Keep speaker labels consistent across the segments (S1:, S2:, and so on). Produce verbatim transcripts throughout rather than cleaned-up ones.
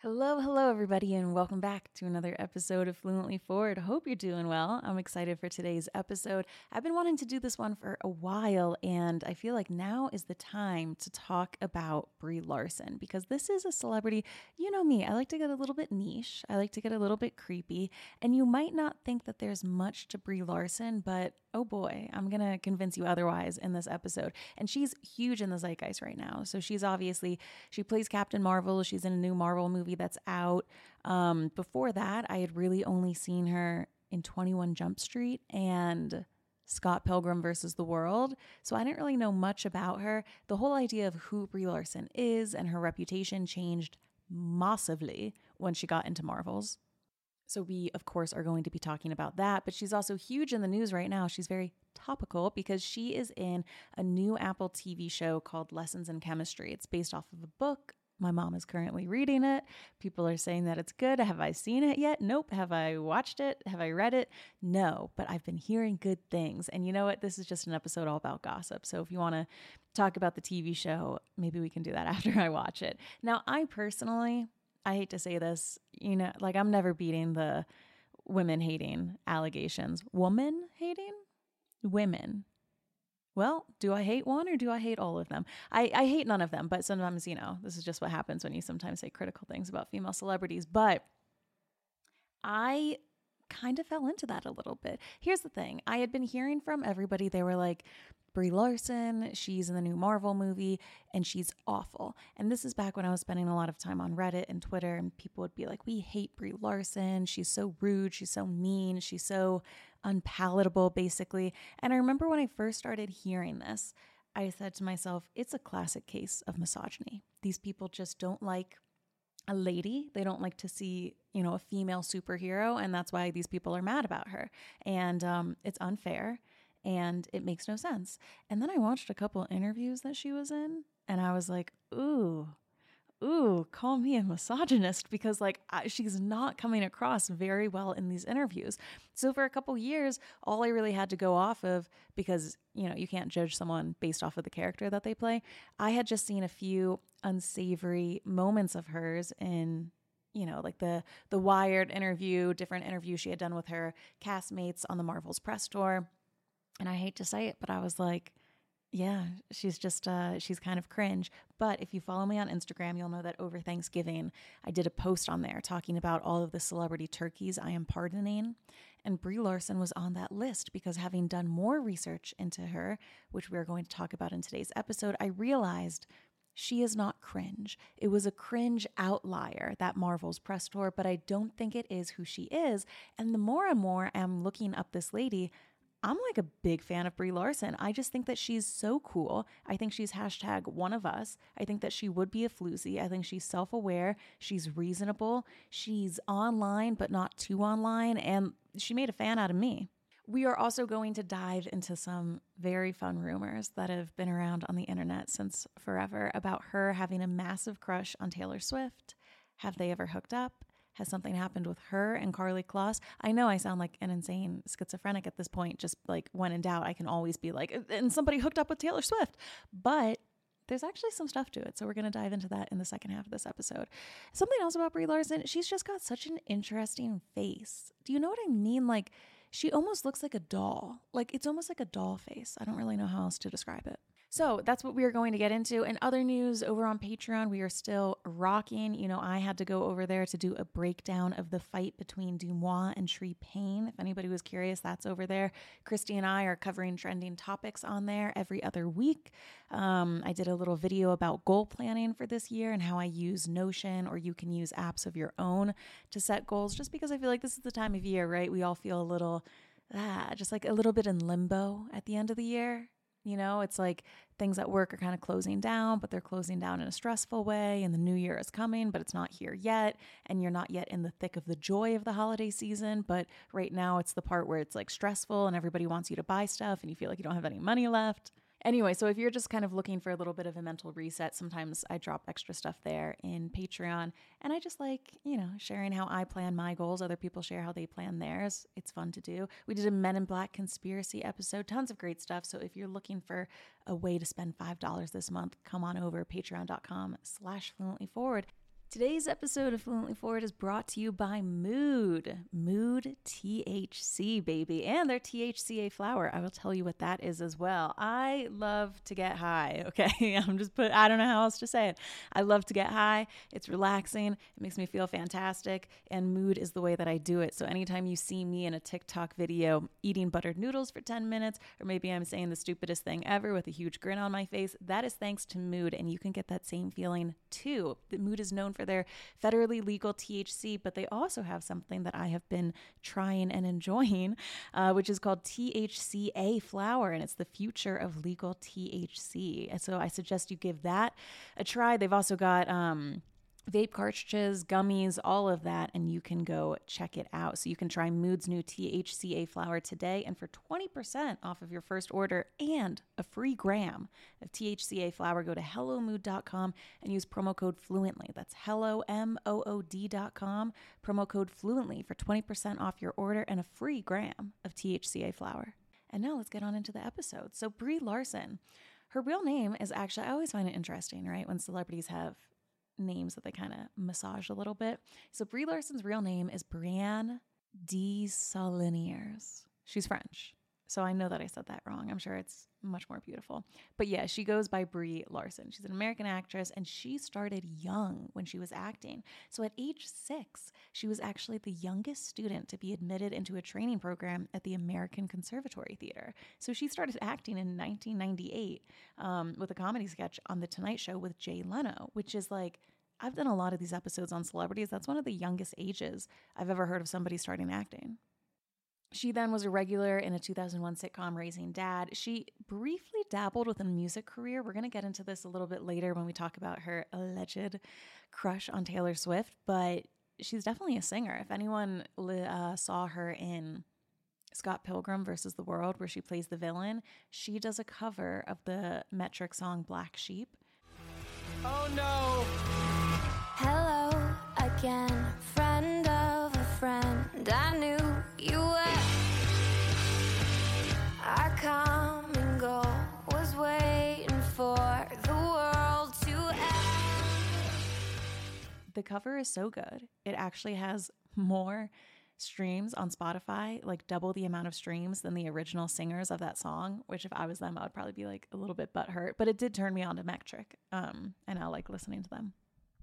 S1: Hello, hello, everybody, and welcome back to another episode of Fluently Forward. Hope you're doing well. I'm excited for today's episode. I've been wanting to do this one for a while, and I feel like now is the time to talk about Brie Larson because this is a celebrity. You know me, I like to get a little bit niche, I like to get a little bit creepy, and you might not think that there's much to Brie Larson, but oh boy, I'm going to convince you otherwise in this episode. And she's huge in the zeitgeist right now. So she's obviously, she plays Captain Marvel. She's in a new Marvel movie that's out. Um, before that, I had really only seen her in twenty-one Jump Street and Scott Pilgrim versus the World. So I didn't really know much about her. The whole idea of who Brie Larson is and her reputation changed massively when she got into Marvels. So we, of course, are going to be talking about that, but she's also huge in the news right now. She's very topical because she is in a new Apple T V show called Lessons in Chemistry. It's based off of a book. My mom is currently reading it. People are saying that it's good. Have I seen it yet? Nope. Have I watched it? Have I read it? No, but I've been hearing good things. And you know what? This is just an episode all about gossip. So if you want to talk about the T V show, maybe we can do that after I watch it. Now, I personally... I hate to say this, you know, like I'm never beating the women hating allegations. Woman hating? Women. Well, do I hate one or do I hate all of them? I, I hate none of them, but sometimes, you know, this is just what happens when you sometimes say critical things about female celebrities. But I kind of fell into that a little bit. Here's the thing. I had been hearing from everybody. They were like, Brie Larson, she's in the new Marvel movie and she's awful. And this is back when I was spending a lot of time on Reddit and Twitter and people would be like, we hate Brie Larson. She's so rude. She's so mean. She's so unpalatable, basically. And I remember when I first started hearing this, I said to myself, it's a classic case of misogyny. These people just don't like a lady. They don't like to see, you know, a female superhero. And that's why these people are mad about her. And um, it's unfair. And it makes no sense. And then I watched a couple interviews that she was in and I was like, ooh, ooh, call me a misogynist because like I, she's not coming across very well in these interviews. So for a couple years, all I really had to go off of, because, you know, you can't judge someone based off of the character that they play. I had just seen a few unsavory moments of hers in, you know, like the, the Wired interview, different interviews she had done with her castmates on the Marvel's press tour. And I hate to say it, but I was like, yeah, she's just, uh, she's kind of cringe. But if you follow me on Instagram, you'll know that over Thanksgiving, I did a post on there talking about all of the celebrity turkeys I am pardoning. And Brie Larson was on that list because having done more research into her, which we're going to talk about in today's episode, I realized she is not cringe. It was a cringe outlier, that Marvel's press tour, but I don't think it is who she is. And the more and more I'm looking up this lady, I'm like a big fan of Brie Larson. I just think that she's so cool. I think she's hashtag one of us. I think that she would be a floozy. I think she's self-aware. She's reasonable. She's online, but not too online. And she made a fan out of me. We are also going to dive into some very fun rumors that have been around on the internet since forever about her having a massive crush on Taylor Swift. Have they ever hooked up? Has something happened with her and Karlie Kloss? I know I sound like an insane schizophrenic at this point. Just like when in doubt, I can always be like, and somebody hooked up with Taylor Swift. But there's actually some stuff to it. So we're going to dive into that in the second half of this episode. Something else about Brie Larson, she's just got such an interesting face. Do you know what I mean? Like she almost looks like a doll. Like it's almost like a doll face. I don't really know how else to describe it. So that's what we are going to get into. And other news over on Patreon, we are still rocking. You know, I had to go over there to do a breakdown of the fight between Dumois and Shree Payne. If anybody was curious, that's over there. Christy and I are covering trending topics on there every other week. Um, I did a little video about goal planning for this year and how I use Notion, or you can use apps of your own to set goals, just because I feel like this is the time of year, right? We all feel a little, ah, just like a little bit in limbo at the end of the year. You know, it's like things at work are kind of closing down, but they're closing down in a stressful way. And the new year is coming, but it's not here yet. And you're not yet in the thick of the joy of the holiday season. But right now it's the part where it's like stressful and everybody wants you to buy stuff and you feel like you don't have any money left. Anyway, so if you're just kind of looking for a little bit of a mental reset, sometimes I drop extra stuff there in Patreon. And I just like, you know, sharing how I plan my goals. Other people share how they plan theirs. It's fun to do. We did a Men in Black conspiracy episode, tons of great stuff. So if you're looking for a way to spend five dollars this month, come on over patreon.com slash fluently forward. Today's episode of Fluently Forward is brought to you by Mood. Mood T H C, baby, and their T H C A flower. I will tell you what that is as well. I love to get high, okay? I'm just put, I don't know how else to say it. I love to get high. It's relaxing. It makes me feel fantastic, and Mood is the way that I do it. So anytime you see me in a TikTok video eating buttered noodles for ten minutes, or maybe I'm saying the stupidest thing ever with a huge grin on my face, that is thanks to Mood, and you can get that same feeling too. The Mood is known for their federally legal T H C, but they also have something that I have been trying and enjoying, uh, which is called T H C A flower, and it's the future of legal T H C. And so I suggest you give that a try. They've also got um, vape cartridges, gummies, all of that, and you can go check it out. So you can try Mood's new T H C A flower today, and for twenty percent off of your first order and a free gram of T H C A flower, go to hello mood dot com and use promo code FLUENTLY. That's hello, M O O D dot com, promo code FLUENTLY for twenty percent off your order and a free gram of T H C A flower. And now let's get on into the episode. So Brie Larson, her real name is actually, I always find it interesting, right, when celebrities have names that they kind of massage a little bit. So Brie Larson's real name is Brianne Desaulniers. She's French, so I know that I said that wrong. I'm sure it's much more beautiful. But yeah, she goes by Brie Larson. She's an American actress, and she started young when she was acting. So at age six, she was actually the youngest student to be admitted into a training program at the American Conservatory Theater. So she started acting in nineteen ninety-eight um, with a comedy sketch on The Tonight Show with Jay Leno, which is like, I've done a lot of these episodes on celebrities. That's one of the youngest ages I've ever heard of somebody starting acting. She then was a regular in a two thousand one sitcom, Raising Dad. She briefly dabbled with a music career. We're going to get into this a little bit later when we talk about her alleged crush on Taylor Swift, but she's definitely a singer. If anyone uh, saw her in Scott Pilgrim versus the World, where she plays the villain, she does a cover of the Metric song Black Sheep.
S2: Oh no!
S3: Hello again, friend of a friend. I knew you were. Our common goal was waiting for the world to end.
S1: The cover is so good. It actually has more streams on Spotify, like double the amount of streams than the original singers of that song, which if I was them, I would probably be like a little bit butthurt. But it did turn me on to Metric, um, and I like listening to them.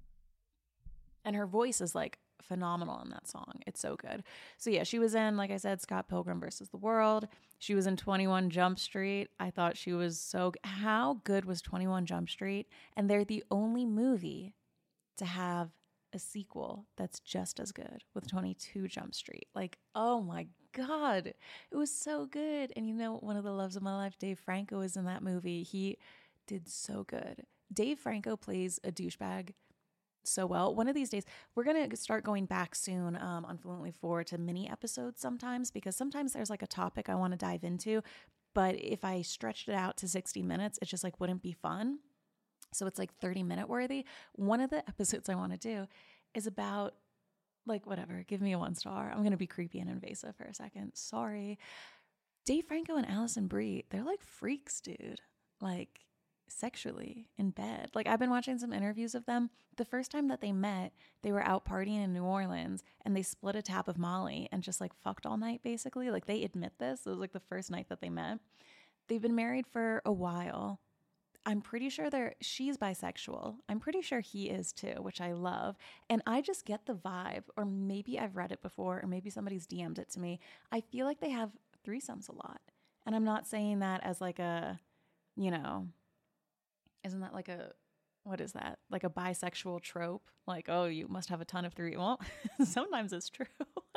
S1: And her voice is like phenomenal in that song. It's so good. So yeah, she was in, like I said, Scott Pilgrim versus the World. She was in twenty-one Jump Street. I thought she was so, how good was twenty-one Jump Street? And they're the only movie to have a sequel that's just as good with twenty-two Jump Street. Like, oh my God, it was so good. And you know, one of the loves of my life, Dave Franco, is in that movie. He did so good. Dave Franco plays a douchebag so well. One of these days, we're going to start going back soon um, on Fluently Forward to mini episodes sometimes, because sometimes there's like a topic I want to dive into, but if I stretched it out to sixty minutes, it just like wouldn't be fun. So it's like thirty minute worthy. One of the episodes I want to do is about like, whatever, give me a one star. I'm going to be creepy and invasive for a second. Sorry. Dave Franco and Allison Brie, they're like freaks, dude. Like, sexually in bed. Like, I've been watching some interviews of them. The first time that they met, they were out partying in New Orleans and they split a tab of Molly and just like fucked all night, basically. Like, they admit this. It was like the first night that they met. They've been married for a while. I'm pretty sure they're, she's bisexual. I'm pretty sure he is too, which I love. And I just get the vibe, or maybe I've read it before, or maybe somebody's D M'd it to me. I feel like they have threesomes a lot. And I'm not saying that as like a, you know, isn't that like a, what is that? Like a bisexual trope? Like, oh, you must have a ton of three. Well, sometimes it's true.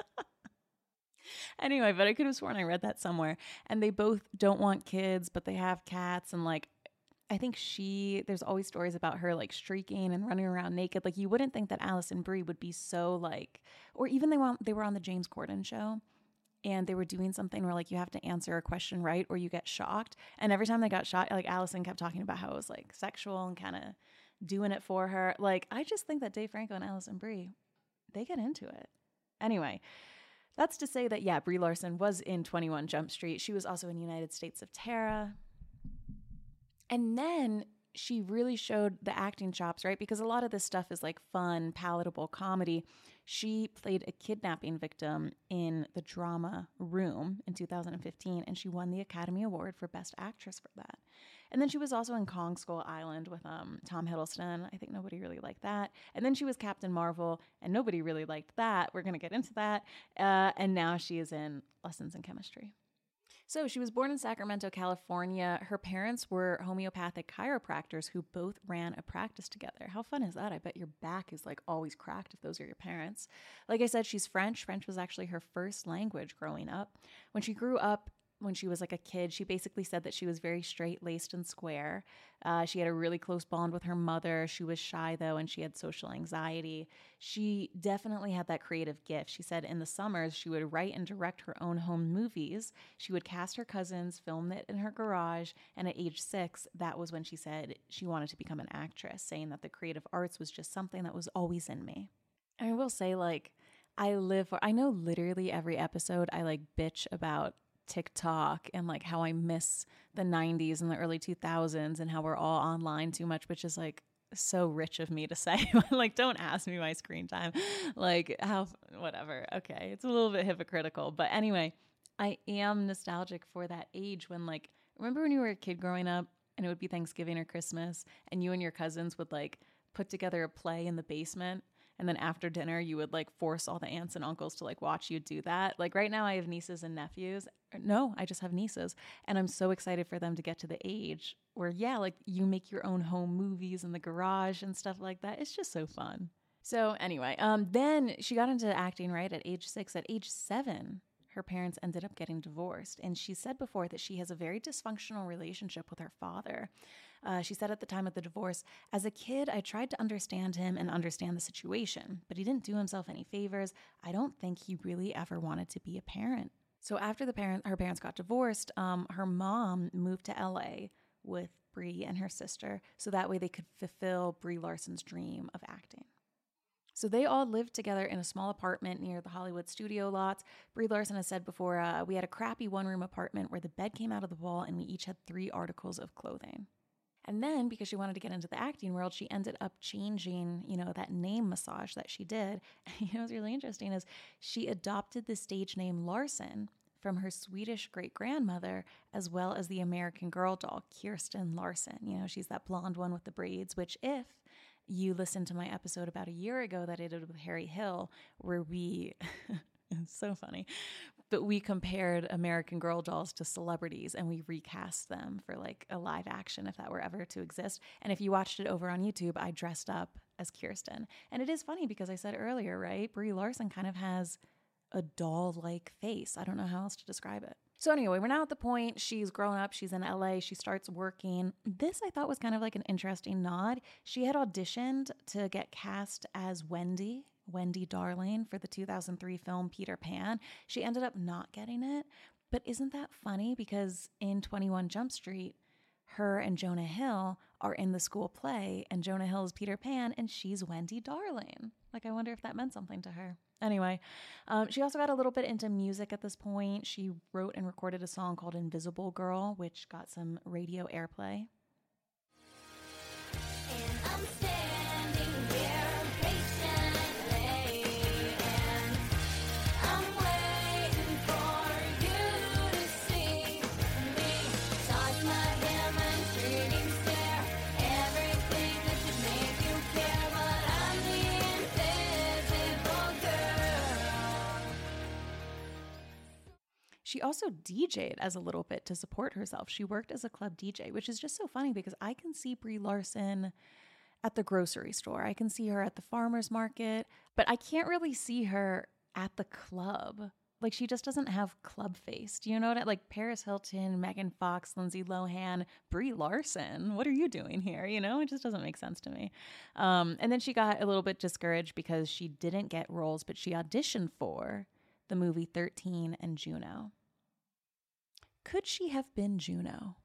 S1: Anyway, but I could have sworn I read that somewhere. And they both don't want kids, but they have cats. And like, I think she, there's always stories about her like streaking and running around naked. Like, you wouldn't think that Allison Brie would be so like, or even they were, they were on the James Corden show. And they were doing something where like you have to answer a question right or you get shocked. And every time they got shot, like Allison kept talking about how it was like sexual and kind of doing it for her. Like, I just think that Dave Franco and Allison Brie, they get into it. Anyway, that's to say that, yeah, Brie Larson was in twenty-one Jump Street. She was also in United States of Tara. And then she really showed the acting chops, right? Because a lot of this stuff is like fun, palatable comedy. She played a kidnapping victim in the drama Room in two thousand fifteen, and she won the Academy Award for Best Actress for that. And then she was also in Kong Skull Island with um, Tom Hiddleston. I think nobody really liked that. And then she was Captain Marvel, and nobody really liked that. We're going to get into that. Uh, and now she is in Lessons in Chemistry. So she was born in Sacramento, California. Her parents were homeopathic chiropractors who both ran a practice together. How fun is that? I bet your back is like always cracked if those are your parents. Like I said, she's French. French was actually her first language growing up. When she grew up, when she was like a kid, she basically said that she was very straight-laced and square. Uh, she had a really close bond with her mother. She was shy, though, and she had social anxiety. She definitely had that creative gift. She said in the summers, she would write and direct her own home movies. She would cast her cousins, film it in her garage, and at age six, that was when she said she wanted to become an actress, saying that the creative arts was just something that was always in me. And I will say, like, I live for, I know literally every episode I, like, bitch about TikTok and like how I miss the nineties and the early two thousands and how we're all online too much, which is like so rich of me to say. Like, don't ask me my screen time. Like, how, whatever. Okay. It's a little bit hypocritical. But anyway, I am nostalgic for that age when, like, remember when you were a kid growing up and it would be Thanksgiving or Christmas and you and your cousins would like put together a play in the basement? And then after dinner, you would like force all the aunts and uncles to like watch you do that. Like right now I have nieces and nephews. No, I just have nieces. And I'm so excited for them to get to the age where, yeah, like you make your own home movies in the garage and stuff like that. It's just so fun. So anyway, um, then she got into acting, right, at age six. At age seven, her parents ended up getting divorced. And she said before that she has a very dysfunctional relationship with her father. Uh, she said at the time of the divorce, as a kid, I tried to understand him and understand the situation, but he didn't do himself any favors. I don't think he really ever wanted to be a parent. So after the parent, her parents got divorced, um, her mom moved to L A with Brie and her sister, so that way they could fulfill Brie Larson's dream of acting. So they all lived together in a small apartment near the Hollywood studio lots. Brie Larson has said before, uh, we had a crappy one-room apartment where the bed came out of the wall and we each had three articles of clothing. And then, because she wanted to get into the acting world, she ended up changing, you know, that name massage that she did. And you know what's really interesting is she adopted the stage name Larson from her Swedish great-grandmother, as well as the American Girl doll, Kirsten Larson. You know, she's that blonde one with the braids, which if you listened to my episode about a year ago that I did with Harry Hill, where we, it's so funny, but we compared American Girl dolls to celebrities and we recast them for like a live action if that were ever to exist. And if you watched it over on YouTube, I dressed up as Kirsten. And it is funny because I said earlier, right, Brie Larson kind of has a doll-like face. I don't know how else to describe it. So anyway, we're now at the point, she's grown up, she's in L A, she starts working. This I thought was kind of like an interesting nod. She had auditioned to get cast as Wendy, Wendy Darling, for the two thousand three film Peter Pan. She ended up not getting it, but isn't that funny? Because in twenty-one Jump Street, her and Jonah Hill are in the school play, and Jonah Hill is Peter Pan, and she's Wendy Darling. Like, I wonder if that meant something to her. Anyway, um, she also got a little bit into music at this point. She wrote and recorded a song called Invisible Girl, which got some radio airplay.
S3: And I'm standing here patiently, and I'm waiting for you to see me. Toss my demonstrating stare, everything that should make you care, but I'm the invisible girl.
S1: She also D J'd as a little bit to support herself. She worked as a club D J, which is just so funny because I can see Brie Larson at the grocery store. I can see her at the farmer's market, but I can't really see her at the club. Like, she just doesn't have club face. Do you know what I, like Paris Hilton, Megan Fox, Lindsay Lohan, Brie Larson? What are you doing here? You know, it just doesn't make sense to me. Um, and then she got a little bit discouraged because she didn't get roles, but she auditioned for the movie thirteen and Juno. Could she have been Juno?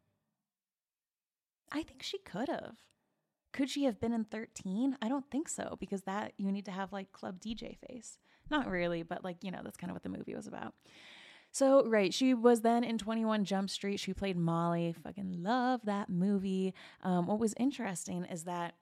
S1: I think she could have. Could she have been in thirteen? I don't think so, because that you need to have like club D J face. Not really, but like, you know, that's kind of what the movie was about. So, right, she was then in twenty-one Jump Street. She played Molly. Fucking love that movie. Um, what was interesting is that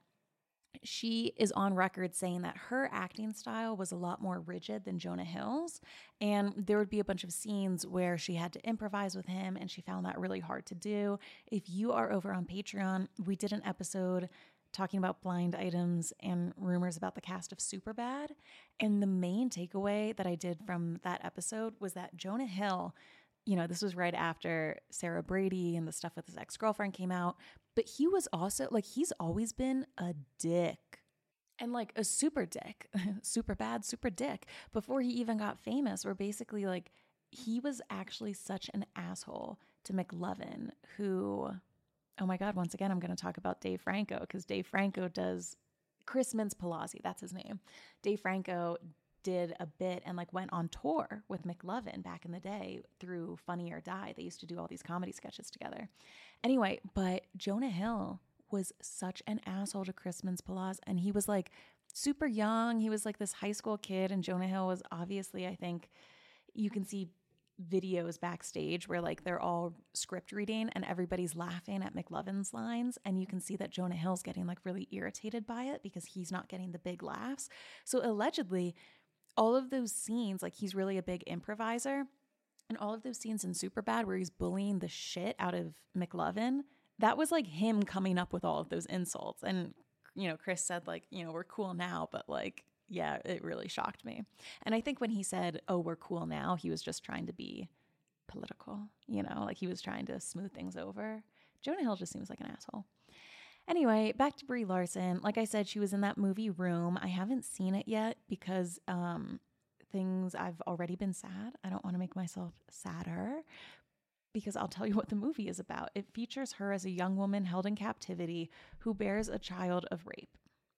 S1: she is on record saying that her acting style was a lot more rigid than Jonah Hill's. And there would be a bunch of scenes where she had to improvise with him, and she found that really hard to do. If you are over on Patreon, we did an episode talking about blind items and rumors about the cast of Superbad. And the main takeaway that I did from that episode was that Jonah Hill, you know, this was right after Sarah Brady and the stuff with his ex-girlfriend came out, but he was also, like, he's always been a dick. And like a super dick, super bad, super dick, before he even got famous, where basically like he was actually such an asshole to McLovin, who, oh my God, once again, I'm going to talk about Dave Franco, because Dave Franco does, Chris Mintz-Palazzi, that's his name. Dave Franco did a bit and like went on tour with McLovin back in the day through Funny or Die. They used to do all these comedy sketches together. Anyway, but Jonah Hill was such an asshole to Chris Mintz-Palazzi, and he was like super young. He was like this high school kid, and Jonah Hill was obviously, I think you can see videos backstage where like they're all script reading and everybody's laughing at McLovin's lines, and you can see that Jonah Hill's getting like really irritated by it because he's not getting the big laughs. So allegedly all of those scenes, like he's really a big improviser, and all of those scenes in Superbad where he's bullying the shit out of McLovin, that was like him coming up with all of those insults. And you know, Chris said like, you know, we're cool now, but like, yeah, it really shocked me. And I think when he said, oh, we're cool now, he was just trying to be political, you know, like he was trying to smooth things over. Jonah Hill just seems like an asshole. Anyway, back to Brie Larson. Like I said, she was in that movie Room. I haven't seen it yet because um, things, I've already been sad. I don't want to make myself sadder, because I'll tell you what the movie is about. It features her as a young woman held in captivity who bears a child of rape.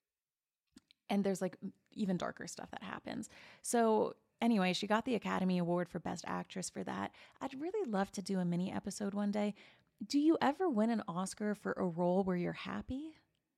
S1: And there's like even darker stuff that happens. So anyway, she got the Academy Award for Best Actress for that. I'd really love to do a mini episode one day. Do you ever win an Oscar for a role where you're happy?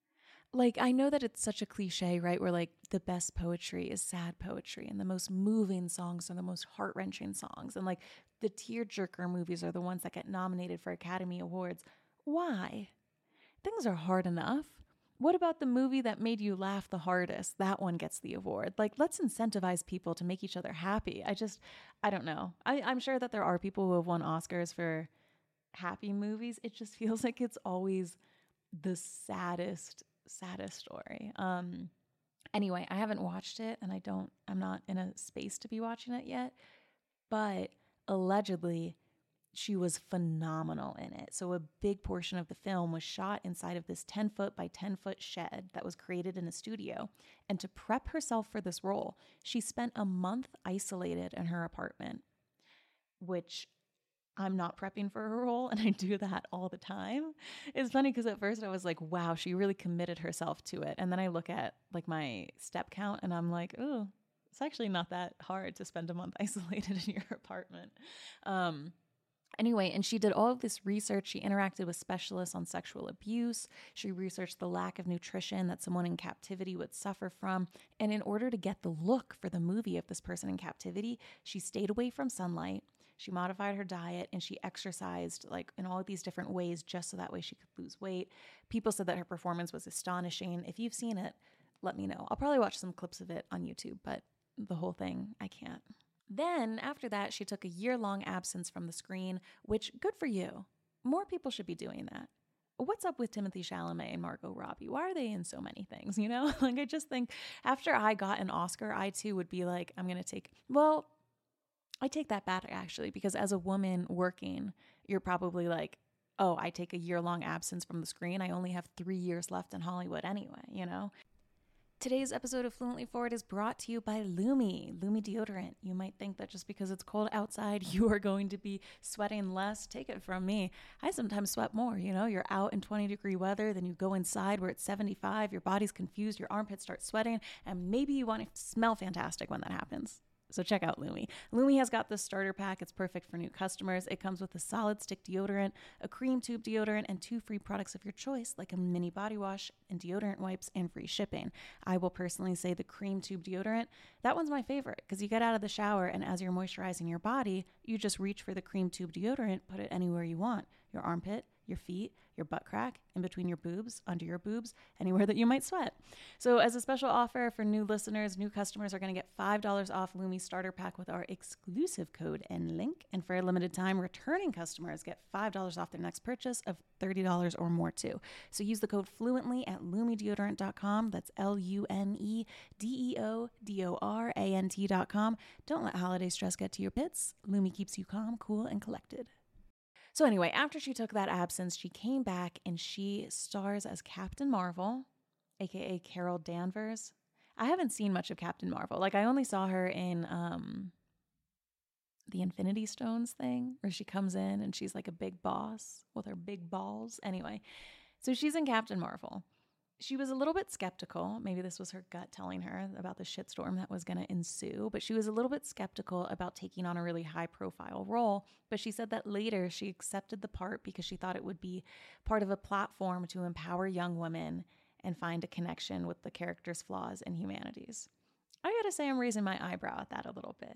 S1: Like, I know that it's such a cliche, right? Where like the best poetry is sad poetry, and the most moving songs are the most heart-wrenching songs. And like the tearjerker movies are the ones that get nominated for Academy Awards. Why? Things are hard enough. What about the movie that made you laugh the hardest? That one gets the award. Like, let's incentivize people to make each other happy. I just, I don't know. I, I'm sure that there are people who have won Oscars for happy movies. It just feels like it's always the saddest, saddest story. Um, anyway, I haven't watched it, and I don't, I'm not in a space to be watching it yet, but allegedly she was phenomenal in it. So a big portion of the film was shot inside of this ten foot by ten foot shed that was created in a studio. And to prep herself for this role, she spent a month isolated in her apartment, which I'm not prepping for a role, and I do that all the time. It's funny because at first I was like, wow, she really committed herself to it. And then I look at like my step count and I'm like, oh, it's actually not that hard to spend a month isolated in your apartment. Um, Anyway, and she did all of this research. She interacted with specialists on sexual abuse. She researched the lack of nutrition that someone in captivity would suffer from. And in order to get the look for the movie of this person in captivity, she stayed away from sunlight. She modified her diet, and she exercised like in all of these different ways just so that way she could lose weight. People said that her performance was astonishing. If you've seen it, let me know. I'll probably watch some clips of it on YouTube, but the whole thing, I can't. Then, after that, she took a year-long absence from the screen, which, good for you. More people should be doing that. What's up with Timothée Chalamet and Margot Robbie? Why are they in so many things, you know? Like, I just think after I got an Oscar, I too would be like, I'm going to take, well, I take that back, actually, because as a woman working, you're probably like, oh, I take a year-long absence from the screen. I only have three years left in Hollywood anyway, you know? Today's episode of Fluently Forward is brought to you by Lumi, Lumi deodorant. You might think that just because it's cold outside, you are going to be sweating less. Take it from me. I sometimes sweat more, you know, you're out in twenty degree weather, then you go inside where it's seventy-five, your body's confused, your armpits start sweating, and maybe you want to smell fantastic when that happens. So check out Lumi. Lumi has got this starter pack. It's perfect for new customers. It comes with a solid stick deodorant, a cream tube deodorant, and two free products of your choice, like a mini body wash and deodorant wipes and free shipping. I will personally say the cream tube deodorant, that one's my favorite because you get out of the shower and as you're moisturizing your body, you just reach for the cream tube deodorant, put it anywhere you want. Your armpit, your feet, your butt crack, in between your boobs, under your boobs, anywhere that you might sweat. So as a special offer for new listeners, new customers are going to get five dollars off Lumi starter pack with our exclusive code and link. And for a limited time, returning customers get five dollars off their next purchase of thirty dollars or more too. So use the code FLUENTLY at lumi deodorant dot com. That's L U M E D E O D O R A N T dot com. Don't let holiday stress get to your pits. Lumi keeps you calm, cool, and collected. So anyway, after she took that absence, she came back and she stars as Captain Marvel, aka Carol Danvers. I haven't seen much of Captain Marvel. Like I only saw her in um, the Infinity Stones thing where she comes in and she's like a big boss with her big balls. Anyway, so she's in Captain Marvel. She was a little bit skeptical. Maybe this was her gut telling her about the shitstorm that was going to ensue, but she was a little bit skeptical about taking on a really high profile role. But she said that later she accepted the part because she thought it would be part of a platform to empower young women and find a connection with the character's flaws and humanities. I gotta say I'm raising my eyebrow at that a little bit.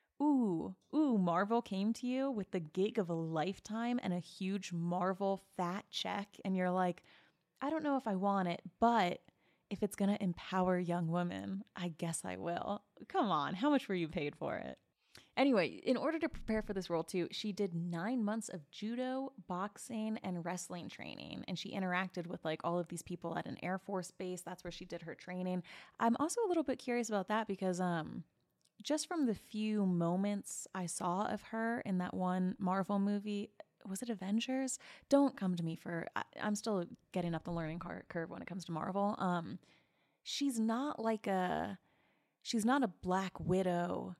S1: Ooh, ooh, Marvel came to you with the gig of a lifetime and a huge Marvel fat check, and you're like, I don't know if I want it, but if it's going to empower young women, I guess I will. Come on, how much were you paid for it? Anyway, in order to prepare for this role too, she did nine months of judo, boxing, and wrestling training. And she interacted with like all of these people at an Air Force base. That's where she did her training. I'm also a little bit curious about that because um, just from the few moments I saw of her in that one Marvel movie, was it Avengers? Don't come to me for, I, I'm still getting up the learning car- curve when it comes to Marvel. Um, she's not like a, she's not a Black Widow.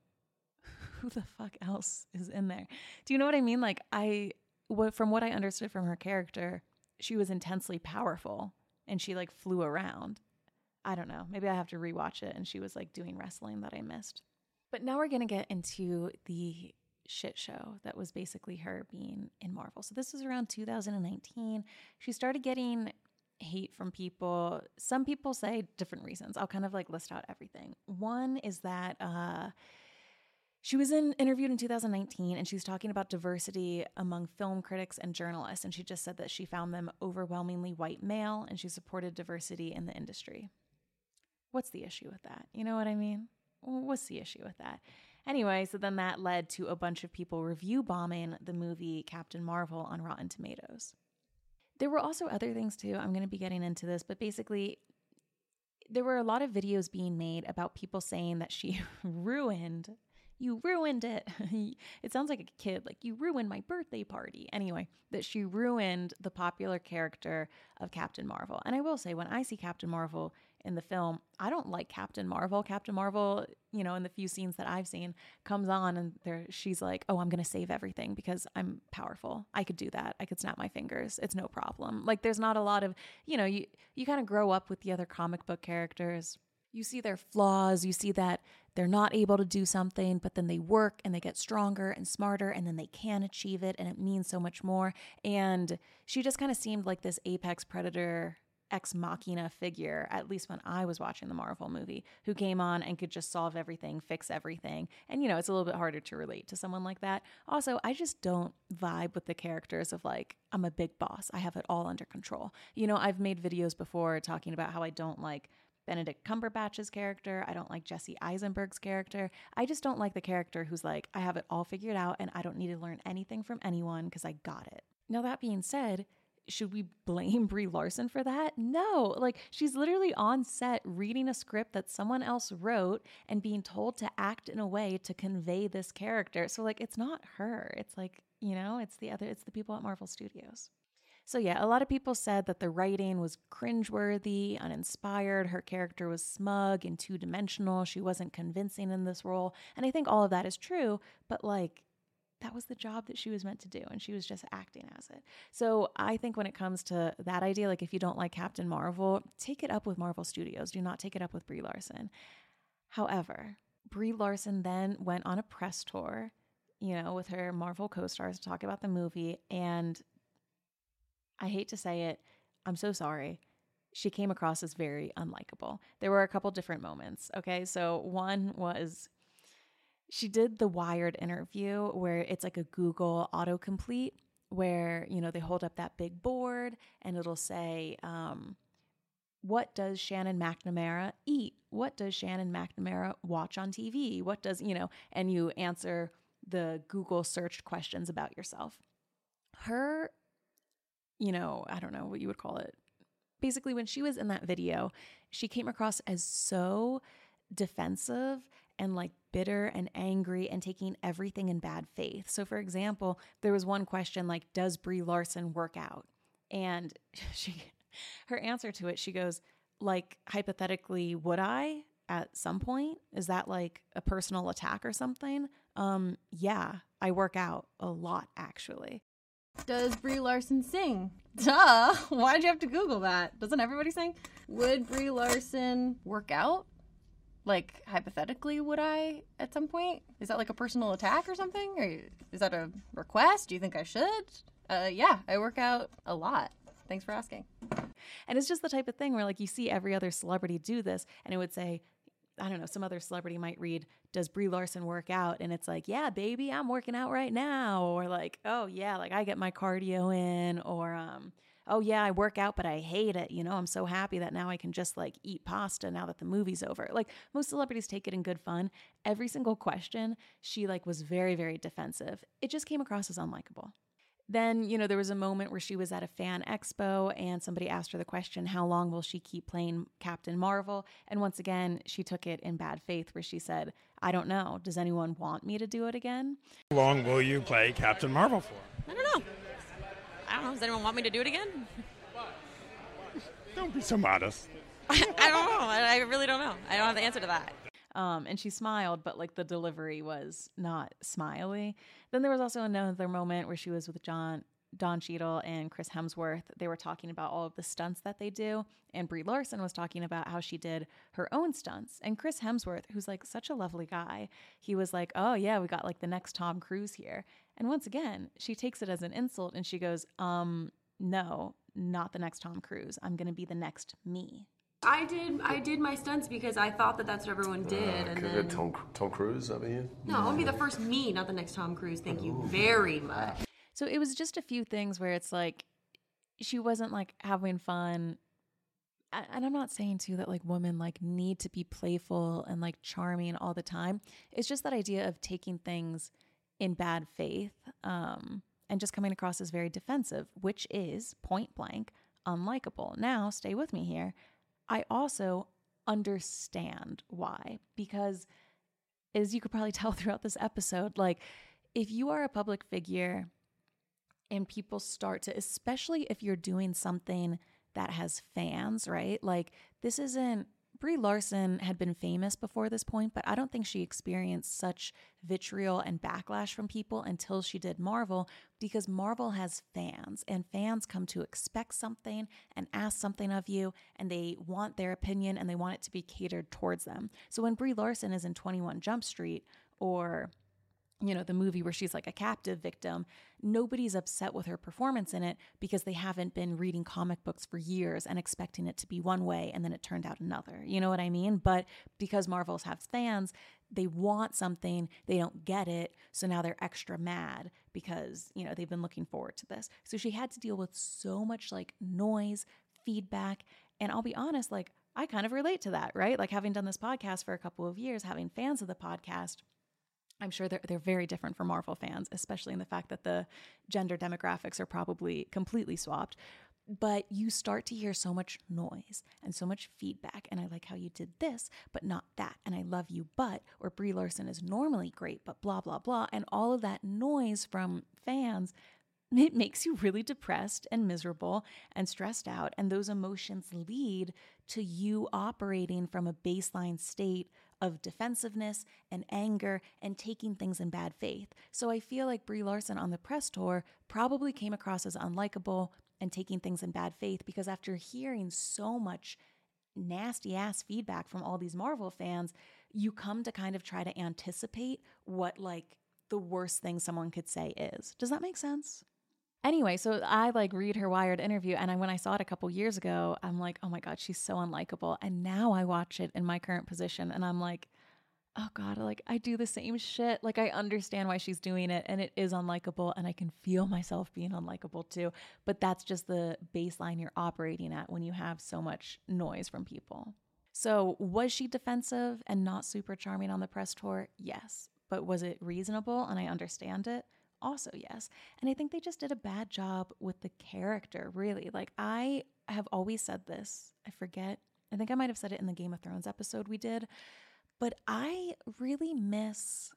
S1: Who the fuck else is in there? Do you know what I mean? Like I, what, from what I understood from her character, she was intensely powerful and she like flew around. I don't know. Maybe I have to rewatch it. And she was like doing wrestling that I missed. But now we're going to get into the shit show that was basically her being in Marvel. So this was around two thousand nineteen. She started getting hate from people. Some people say different reasons. I'll kind of like list out everything. One is that uh, she was in interviewed in two thousand nineteen and she's talking about diversity among film critics and journalists. And she just said that she found them overwhelmingly white male and she supported diversity in the industry. What's the issue with that? You know what I mean? What's the issue with that? Anyway, so then that led to a bunch of people review bombing the movie Captain Marvel on Rotten Tomatoes. There were also other things too. I'm going to be getting into this, but basically there were a lot of videos being made about people saying that she ruined, you ruined it. It sounds like a kid, like you ruined my birthday party. Anyway, that she ruined the popular character of Captain Marvel. And I will say, when I see Captain Marvel in the film, I don't like Captain Marvel. Captain Marvel, you know, in the few scenes that I've seen, comes on and there she's like, oh, I'm going to save everything because I'm powerful. I could do that. I could snap my fingers. It's no problem. Like there's not a lot of, you know, you, you kind of grow up with the other comic book characters. You see their flaws. You see that they're not able to do something, but then they work and they get stronger and smarter and then they can achieve it and it means so much more. And she just kind of seemed like this apex predator ex machina figure, at least when I was watching the Marvel movie, who came on and could just solve everything, fix everything. And, you know, it's a little bit harder to relate to someone like that. Also, I just don't vibe with the characters of like, I'm a big boss. I have it all under control. You know, I've made videos before talking about how I don't like Benedict Cumberbatch's character. I don't like Jesse Eisenberg's character. I just don't like the character who's like, I have it all figured out and I don't need to learn anything from anyone because I got it. Now, that being said, should we blame Brie Larson for that? No, like she's literally on set reading a script that someone else wrote and being told to act in a way to convey this character. So like, it's not her. It's like, you know, it's the other, it's the people at Marvel Studios. So yeah, a lot of people said that the writing was cringeworthy, uninspired. Her character was smug and two-dimensional. She wasn't convincing in this role. And I think all of that is true, but like, that was the job that she was meant to do, and she was just acting as it. So I think when it comes to that idea, like if you don't like Captain Marvel, take it up with Marvel Studios. Do not take it up with Brie Larson. However, Brie Larson then went on a press tour, you know, with her Marvel co-stars to talk about the movie. And I hate to say it, I'm so sorry. She came across as very unlikable. There were a couple different moments. Okay. So one was she did the Wired interview where it's like a Google autocomplete where, you know, they hold up that big board and it'll say, um, what does Shannon McNamara eat? What does Shannon McNamara watch on T V? What does, you know, and you answer the Google searched questions about yourself. Her, you know, I don't know what you would call it. Basically, when she was in that video, she came across as so defensive and like bitter and angry and taking everything in bad faith. So for example, there was one question like, does Brie Larson work out? And she, her answer to it, she goes, like, hypothetically, would I at some point? Is that like a personal attack or something? Um, yeah, I work out a lot, actually.
S4: Does Brie Larson sing? Duh. Why'd you have to Google that? Doesn't everybody sing? Would Brie Larson work out? Like, hypothetically, would I at some point? Is that like a personal attack or something? Or is that a request? Do you think I should? Uh, yeah, I work out a lot. Thanks for asking.
S1: And it's just the type of thing where like you see every other celebrity do this and it would say, I don't know, some other celebrity might read, does Brie Larson work out? And it's like, yeah, baby, I'm working out right now. Or like, oh yeah, like I get my cardio in. Or, um, oh yeah, I work out, but I hate it. You know, I'm so happy that now I can just like eat pasta now that the movie's over. Like most celebrities take it in good fun. Every single question, she like was very, very defensive. It just came across as unlikable. Then, you know, there was a moment where she was at a fan expo and somebody asked her the question, how long will she keep playing Captain Marvel? And once again, she took it in bad faith where she said, I don't know. Does anyone want me to do it again?
S2: How long will you play Captain Marvel for?
S5: I don't know. I don't know. Does anyone want me to do it again?
S2: Don't be so modest.
S5: I don't know. I really don't know. I don't have the answer to that.
S1: Um, and she smiled, but like the delivery was not smiley. Then there was also another moment where she was with John, Don Cheadle and Chris Hemsworth. They were talking about all of the stunts that they do. And Brie Larson was talking about how she did her own stunts. And Chris Hemsworth, who's like such a lovely guy, he was like, oh yeah, we got like the next Tom Cruise here. And once again, she takes it as an insult and she goes, um, no, not the next Tom Cruise. I'm going to be the next me.
S6: I did I did my stunts because I thought that that's what everyone did.
S7: Uh,
S6: and
S7: could
S6: then...
S7: Tom, Tom Cruise, I mean?
S6: No, I want to be the first me, not the next Tom Cruise. Thank you very much.
S1: So it was just a few things where it's like, she wasn't like having fun. And I'm not saying too that like women like need to be playful and like charming all the time. It's just that idea of taking things in bad faith um, and just coming across as very defensive, which is point blank unlikable. Now, stay with me here. I also understand why, because as you could probably tell throughout this episode, like if you are a public figure and people start to, especially if you're doing something that has fans, right? Like this isn't, Brie Larson had been famous before this point, but I don't think she experienced such vitriol and backlash from people until she did Marvel, because Marvel has fans and fans come to expect something and ask something of you and they want their opinion and they want it to be catered towards them. So when Brie Larson is in twenty-one Jump Street or you know, the movie where she's like a captive victim, nobody's upset with her performance in it because they haven't been reading comic books for years and expecting it to be one way and then it turned out another. You know what I mean? But because Marvel's has fans, they want something, they don't get it, so now they're extra mad because, you know, they've been looking forward to this. So she had to deal with so much like noise, feedback, and I'll be honest, like I kind of relate to that, right? Like having done this podcast for a couple of years, having fans of the podcast, I'm sure they're, they're very different for Marvel fans, especially in the fact that the gender demographics are probably completely swapped. But you start to hear so much noise and so much feedback. And I like how you did this, but not that. And I love you, but, or Brie Larson is normally great, but blah, blah, blah. And all of that noise from fans, it makes you really depressed and miserable and stressed out. And those emotions lead to you operating from a baseline state of defensiveness and anger and taking things in bad faith. So I feel like Brie Larson on the press tour probably came across as unlikable and taking things in bad faith because after hearing so much nasty ass feedback from all these Marvel fans, you come to kind of try to anticipate what like the worst thing someone could say is. Does that make sense? Anyway, so I like read her Wired interview, and I, when I saw it a couple years ago, I'm like, oh my God, she's so unlikable. And now I watch it in my current position and I'm like, oh God, like I do the same shit. Like I understand why she's doing it and it is unlikable and I can feel myself being unlikable too. But that's just the baseline you're operating at when you have so much noise from people. So was she defensive and not super charming on the press tour? Yes. But was it reasonable and I understand it? Also, yes. And I think they just did a bad job with the character, really. Like, I have always said this. I forget. I think I might have said it in the Game of Thrones episode we did. But I really miss,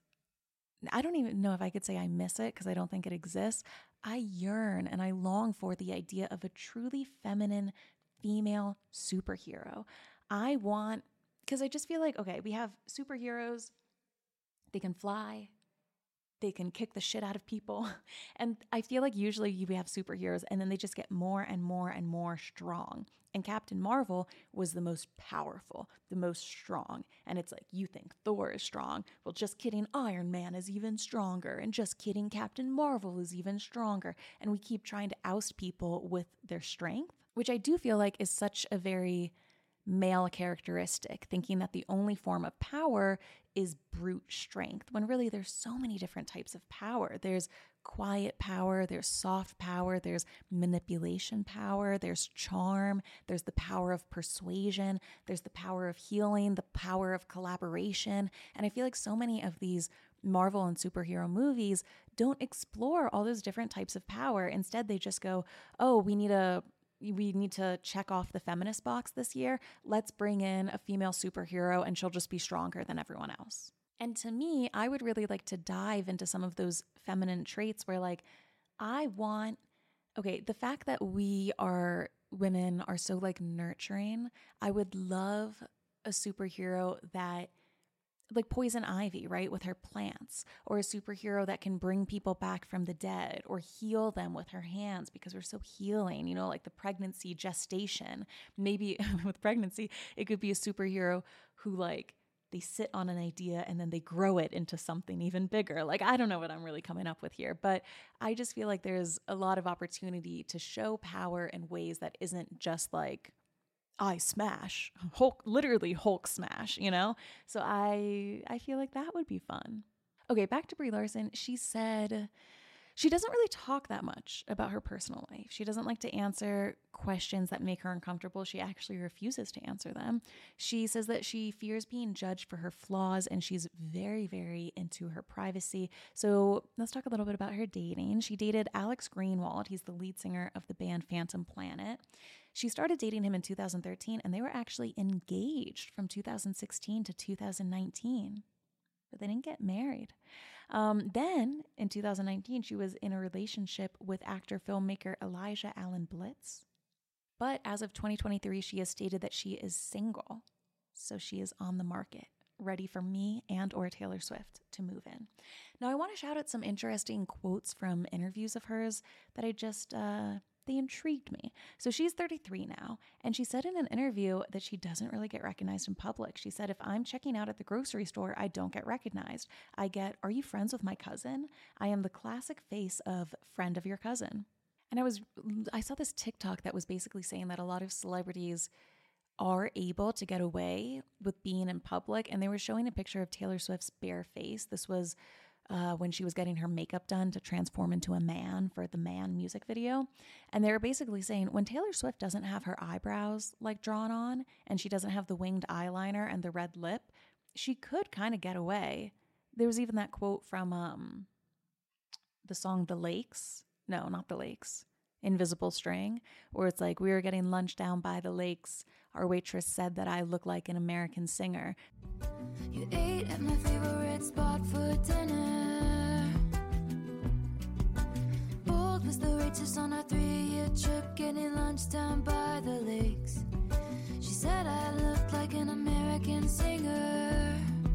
S1: I don't even know if I could say I miss it because I don't think it exists. I yearn and I long for the idea of a truly feminine female superhero. I want, because I just feel like, okay, we have superheroes, they can fly, they can kick the shit out of people. And I feel like usually we have superheroes and then they just get more and more and more strong. And Captain Marvel was the most powerful, the most strong. And it's like, you think Thor is strong. Well, just kidding, Iron Man is even stronger. And just kidding, Captain Marvel is even stronger. And we keep trying to oust people with their strength, which I do feel like is such a very male characteristic, thinking that the only form of power is brute strength, when really there's so many different types of power. There's quiet power, there's soft power, there's manipulation power, there's charm, there's the power of persuasion, there's the power of healing, the power of collaboration. And I feel like so many of these Marvel and superhero movies don't explore all those different types of power. Instead, they just go, oh, we need a we need to check off the feminist box this year. Let's bring in a female superhero and she'll just be stronger than everyone else. And to me, I would really like to dive into some of those feminine traits where like, I want, okay, the fact that we are women are so like nurturing. I would love a superhero that, like Poison Ivy, right, with her plants, or a superhero that can bring people back from the dead or heal them with her hands because we're so healing, you know, like the pregnancy, gestation. Maybe with pregnancy, it could be a superhero who like they sit on an idea and then they grow it into something even bigger. Like, I don't know what I'm really coming up with here, but I just feel like there's a lot of opportunity to show power in ways that isn't just like, I smash, Hulk, literally Hulk smash, you know? So I I feel like that would be fun. Okay, back to Brie Larson. She said she doesn't really talk that much about her personal life. She doesn't like to answer questions that make her uncomfortable. She actually refuses to answer them. She says that she fears being judged for her flaws and she's very, very into her privacy. So let's talk a little bit about her dating. She dated Alex Greenwald. He's the lead singer of the band Phantom Planet. She started dating him in two thousand thirteen and they were actually engaged from two thousand sixteen to two thousand nineteen. But they didn't get married. Um, then in two thousand nineteen, she was in a relationship with actor filmmaker Elijah Allen Blitz. But as of twenty twenty-three, she has stated that she is single. So she is on the market, ready for me and or Taylor Swift to move in. Now, I want to shout out some interesting quotes from interviews of hers that I just... Uh, They intrigued me. So she's thirty-three now, and she said in an interview that she doesn't really get recognized in public. She said, if I'm checking out at the grocery store, I don't get recognized. I get, are you friends with my cousin? I am the classic face of friend of your cousin. And I was, I saw this TikTok that was basically saying that a lot of celebrities are able to get away with being in public, and they were showing a picture of Taylor Swift's bare face. This was Uh, when she was getting her makeup done to transform into a man for the Man music video. And they were basically saying when Taylor Swift doesn't have her eyebrows like drawn on and she doesn't have the winged eyeliner and the red lip, she could kind of get away. There was even that quote from um, the song The Lakes. No, not The Lakes. Invisible String, where it's like, we were getting lunch down by the lakes. Our waitress said that I look like an American singer.
S3: You ate at my favorite spot for dinner. Bold was the waitress on our three-year trip, getting lunch down by the lakes. She said I looked like an American singer.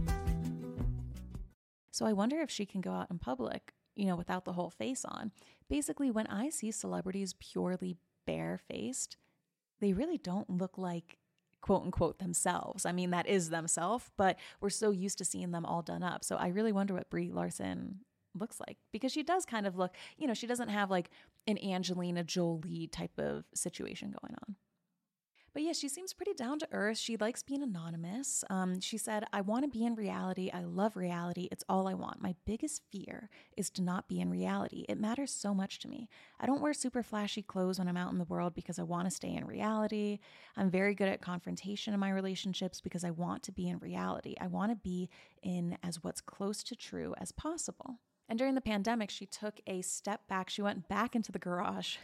S1: So I wonder if she can go out in public, you know, without the whole face on. Basically, when I see celebrities purely barefaced, they really don't look like quote unquote themselves. I mean, that is themselves, but we're so used to seeing them all done up. So I really wonder what Brie Larson looks like, because she does kind of look, you know, she doesn't have like an Angelina Jolie type of situation going on. But yeah, she seems pretty down to earth. She likes being anonymous. Um, she said, I want to be in reality. I love reality. It's all I want. My biggest fear is to not be in reality. It matters so much to me. I don't wear super flashy clothes when I'm out in the world because I want to stay in reality. I'm very good at confrontation in my relationships because I want to be in reality. I want to be in as what's close to true as possible. And during the pandemic, she took a step back. She went back into the garage.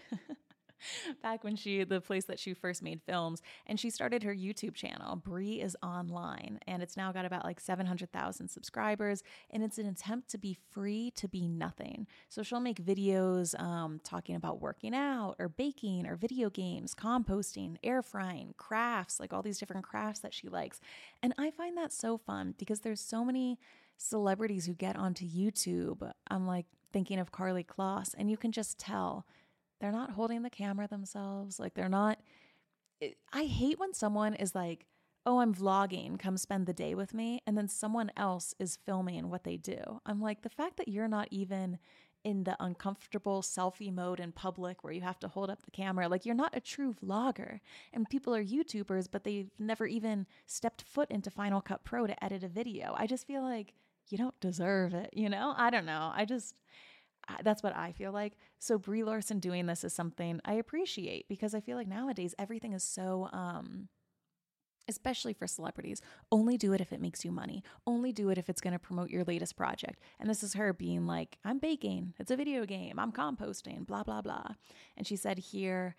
S1: Back when she, the place that she first made films, and she started her YouTube channel, Brie is Online, and it's now got about like seven hundred thousand subscribers, and it's an attempt to be free to be nothing. So she'll make videos um, talking about working out or baking or video games, composting, air frying, crafts, like all these different crafts that she likes. And I find that so fun because there's so many celebrities who get onto YouTube. I'm like thinking of Karlie Kloss, and you can just tell they're not holding the camera themselves. Like they're not, it, I hate when someone is like, oh, I'm vlogging, come spend the day with me. And then someone else is filming what they do. I'm like, the fact that you're not even in the uncomfortable selfie mode in public where you have to hold up the camera, like you're not a true vlogger. And people are YouTubers, but they've never even stepped foot into Final Cut Pro to edit a video. I just feel like you don't deserve it, you know? I don't know. I just... That's what I feel like. So Brie Larson doing this is something I appreciate because I feel like nowadays everything is so, um, especially for celebrities, only do it if it makes you money. Only do it if it's going to promote your latest project. And this is her being like, I'm baking. It's a video game. I'm composting, blah, blah, blah. And she said here,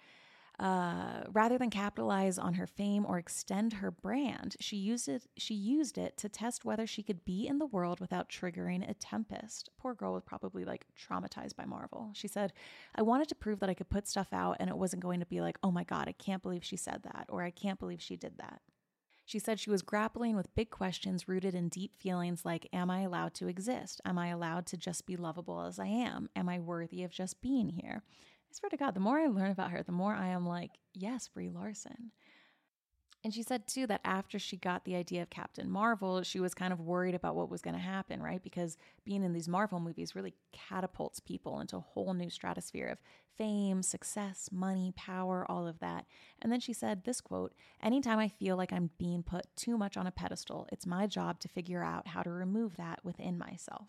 S1: Uh, rather than capitalize on her fame or extend her brand, she used it, she used it to test whether she could be in the world without triggering a tempest. Poor girl was probably like traumatized by Marvel. She said, I wanted to prove that I could put stuff out and it wasn't going to be like, oh my God, I can't believe she said that, or I can't believe she did that. She said she was grappling with big questions rooted in deep feelings like, am I allowed to exist? Am I allowed to just be lovable as I am? Am I worthy of just being here? I swear to God, the more I learn about her, the more I am like, yes, Brie Larson. And she said, too, that after she got the idea of Captain Marvel, she was kind of worried about what was going to happen, right? Because being in these Marvel movies really catapults people into a whole new stratosphere of fame, success, money, power, all of that. And then she said this quote, anytime I feel like I'm being put too much on a pedestal, it's my job to figure out how to remove that within myself.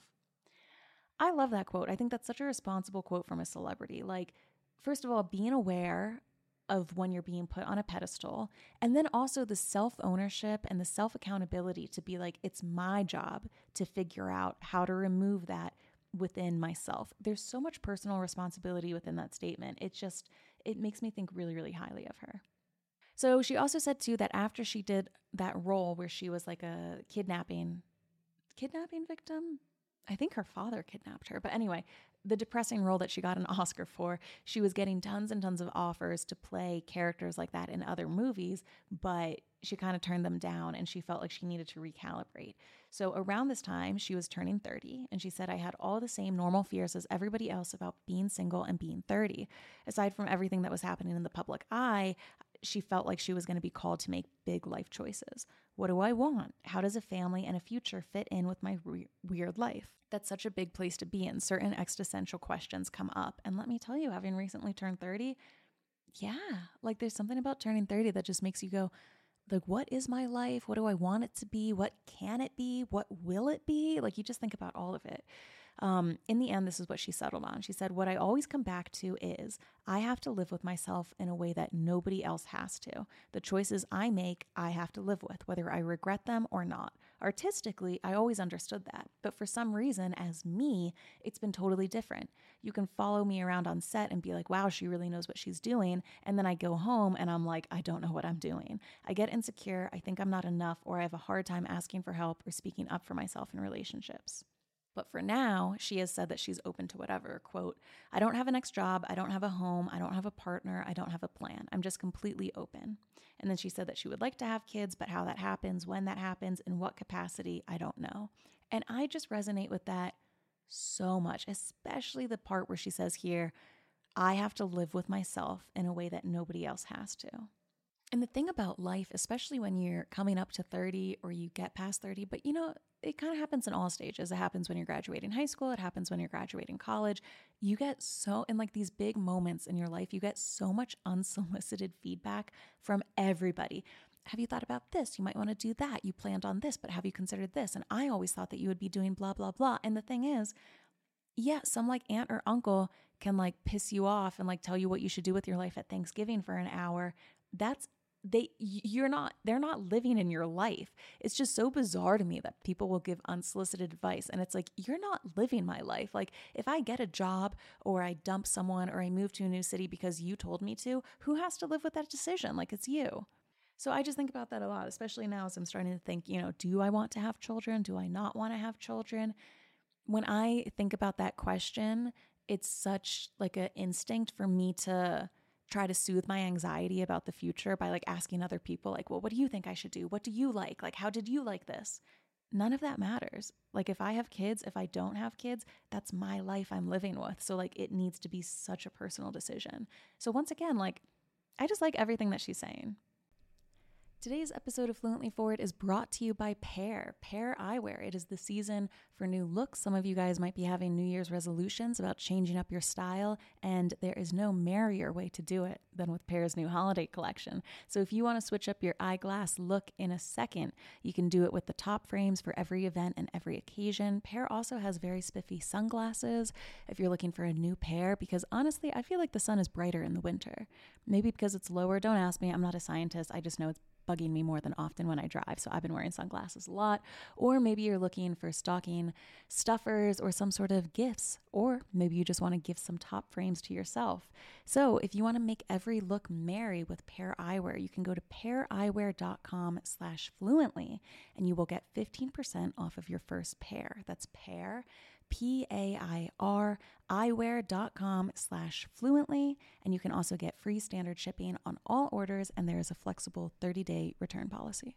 S1: I love that quote. I think that's such a responsible quote from a celebrity. Like, first of all, being aware of when you're being put on a pedestal, and then also the self-ownership and the self-accountability to be like, it's my job to figure out how to remove that within myself. There's so much personal responsibility within that statement. It just, it makes me think really, really highly of her. So she also said too that after she did that role where she was like a kidnapping, kidnapping victim, I think her father kidnapped her. But anyway, the depressing role that she got an Oscar for, she was getting tons and tons of offers to play characters like that in other movies, but she kind of turned them down and she felt like she needed to recalibrate. So around this time, she was turning thirty, and she said, I had all the same normal fears as everybody else about being single and being thirty. Aside from everything that was happening in the public eye, she felt like she was going to be called to make big life choices. What do I want? How does a family and a future fit in with my re- weird life? That's such a big place to be in. Certain existential questions come up. And let me tell you, having recently turned thirty, yeah, like there's something about turning thirty that just makes you go, like, what is my life? What do I want it to be? What can it be? What will it be? Like, you just think about all of it. Um, in the end, this is what she settled on. She said, what I always come back to is I have to live with myself in a way that nobody else has to. The choices I make, I have to live with, whether I regret them or not. Artistically, I always understood that. But for some reason, as me, it's been totally different. You can follow me around on set and be like, wow, she really knows what she's doing. And then I go home and I'm like, I don't know what I'm doing. I get insecure. I think I'm not enough, or I have a hard time asking for help or speaking up for myself in relationships. But for now, she has said that she's open to whatever. Quote, I don't have a next job. I don't have a home. I don't have a partner. I don't have a plan. I'm just completely open. And then she said that she would like to have kids, but how that happens, when that happens, in what capacity, I don't know. And I just resonate with that so much, especially the part where she says here, I have to live with myself in a way that nobody else has to. And the thing about life, especially when you're coming up to thirty or you get past thirty, but you know, it kind of happens in all stages. It happens when you're graduating high school. It happens when you're graduating college. You get so, in like these big moments in your life, you get so much unsolicited feedback from everybody. Have you thought about this? You might want to do that. You planned on this, but have you considered this? And I always thought that you would be doing blah, blah, blah. And the thing is, yeah, some like aunt or uncle can like piss you off and like tell you what you should do with your life at Thanksgiving for an hour. That's They, you're not, they're not living in your life. It's just so bizarre to me that people will give unsolicited advice. And it's like, you're not living my life. Like if I get a job or I dump someone or I move to a new city because you told me to, who has to live with that decision? Like it's you. So I just think about that a lot, especially now as I'm starting to think, you know, do I want to have children? Do I not want to have children? When I think about that question, it's such like an instinct for me to try to soothe my anxiety about the future by like asking other people like, well, what do you think I should do? What do you like? Like, how did you like this? None of that matters. Like if I have kids, if I don't have kids, that's my life I'm living with. So like it needs to be such a personal decision. So once again, like I just like everything that she's saying. Today's episode of Fluently Forward is brought to you by Pair, Pair Eyewear. It is the season for new looks. Some of you guys might be having New Year's resolutions about changing up your style, and there is no merrier way to do it than with Pair's new holiday collection. So if you want to switch up your eyeglass look in a second, you can do it with the top frames for every event and every occasion. Pair also has very spiffy sunglasses if you're looking for a new pair, because honestly, I feel like the sun is brighter in the winter. Maybe because it's lower. Don't ask me. I'm not a scientist. I just know it's bugging me more than often when I drive. So I've been wearing sunglasses a lot. Or maybe you're looking for stocking stuffers or some sort of gifts. Or maybe you just want to give some top frames to yourself. So if you want to make every look merry with Pair Eyewear, you can go to paireyewear.com slash fluently and you will get fifteen percent off of your first pair. That's Pair, P A I R, eyewear.com slash fluently. And you can also get free standard shipping on all orders, and there is a flexible thirty-day return policy.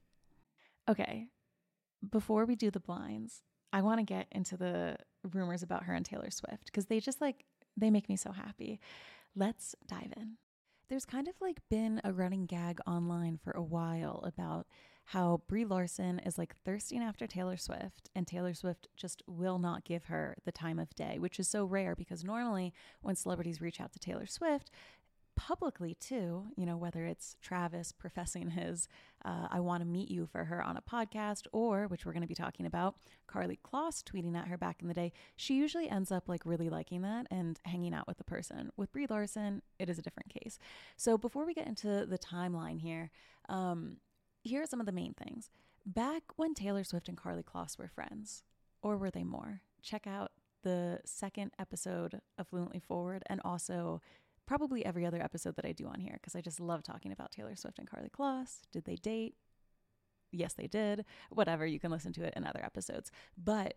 S1: Okay, before we do the blinds, I want to get into the rumors about her and Taylor Swift, because they just like, they make me so happy. Let's dive in. There's kind of like been a running gag online for a while about how Brie Larson is like thirsting after Taylor Swift, and Taylor Swift just will not give her the time of day, which is so rare because normally when celebrities reach out to Taylor Swift, publicly too, you know, whether it's Travis professing his uh, I want to meet you for her on a podcast, or, which we're going to be talking about, Karlie Kloss tweeting at her back in the day, she usually ends up like really liking that and hanging out with the person. With Brie Larson, it is a different case. So before we get into the timeline here, um, here are some of the main things. Back when Taylor Swift and Karlie Kloss were friends, or were they more? Check out the second episode of Fluently Forward, and also probably every other episode that I do on here, because I just love talking about Taylor Swift and Karlie Kloss. Did they date? Yes, they did. Whatever, you can listen to it in other episodes. But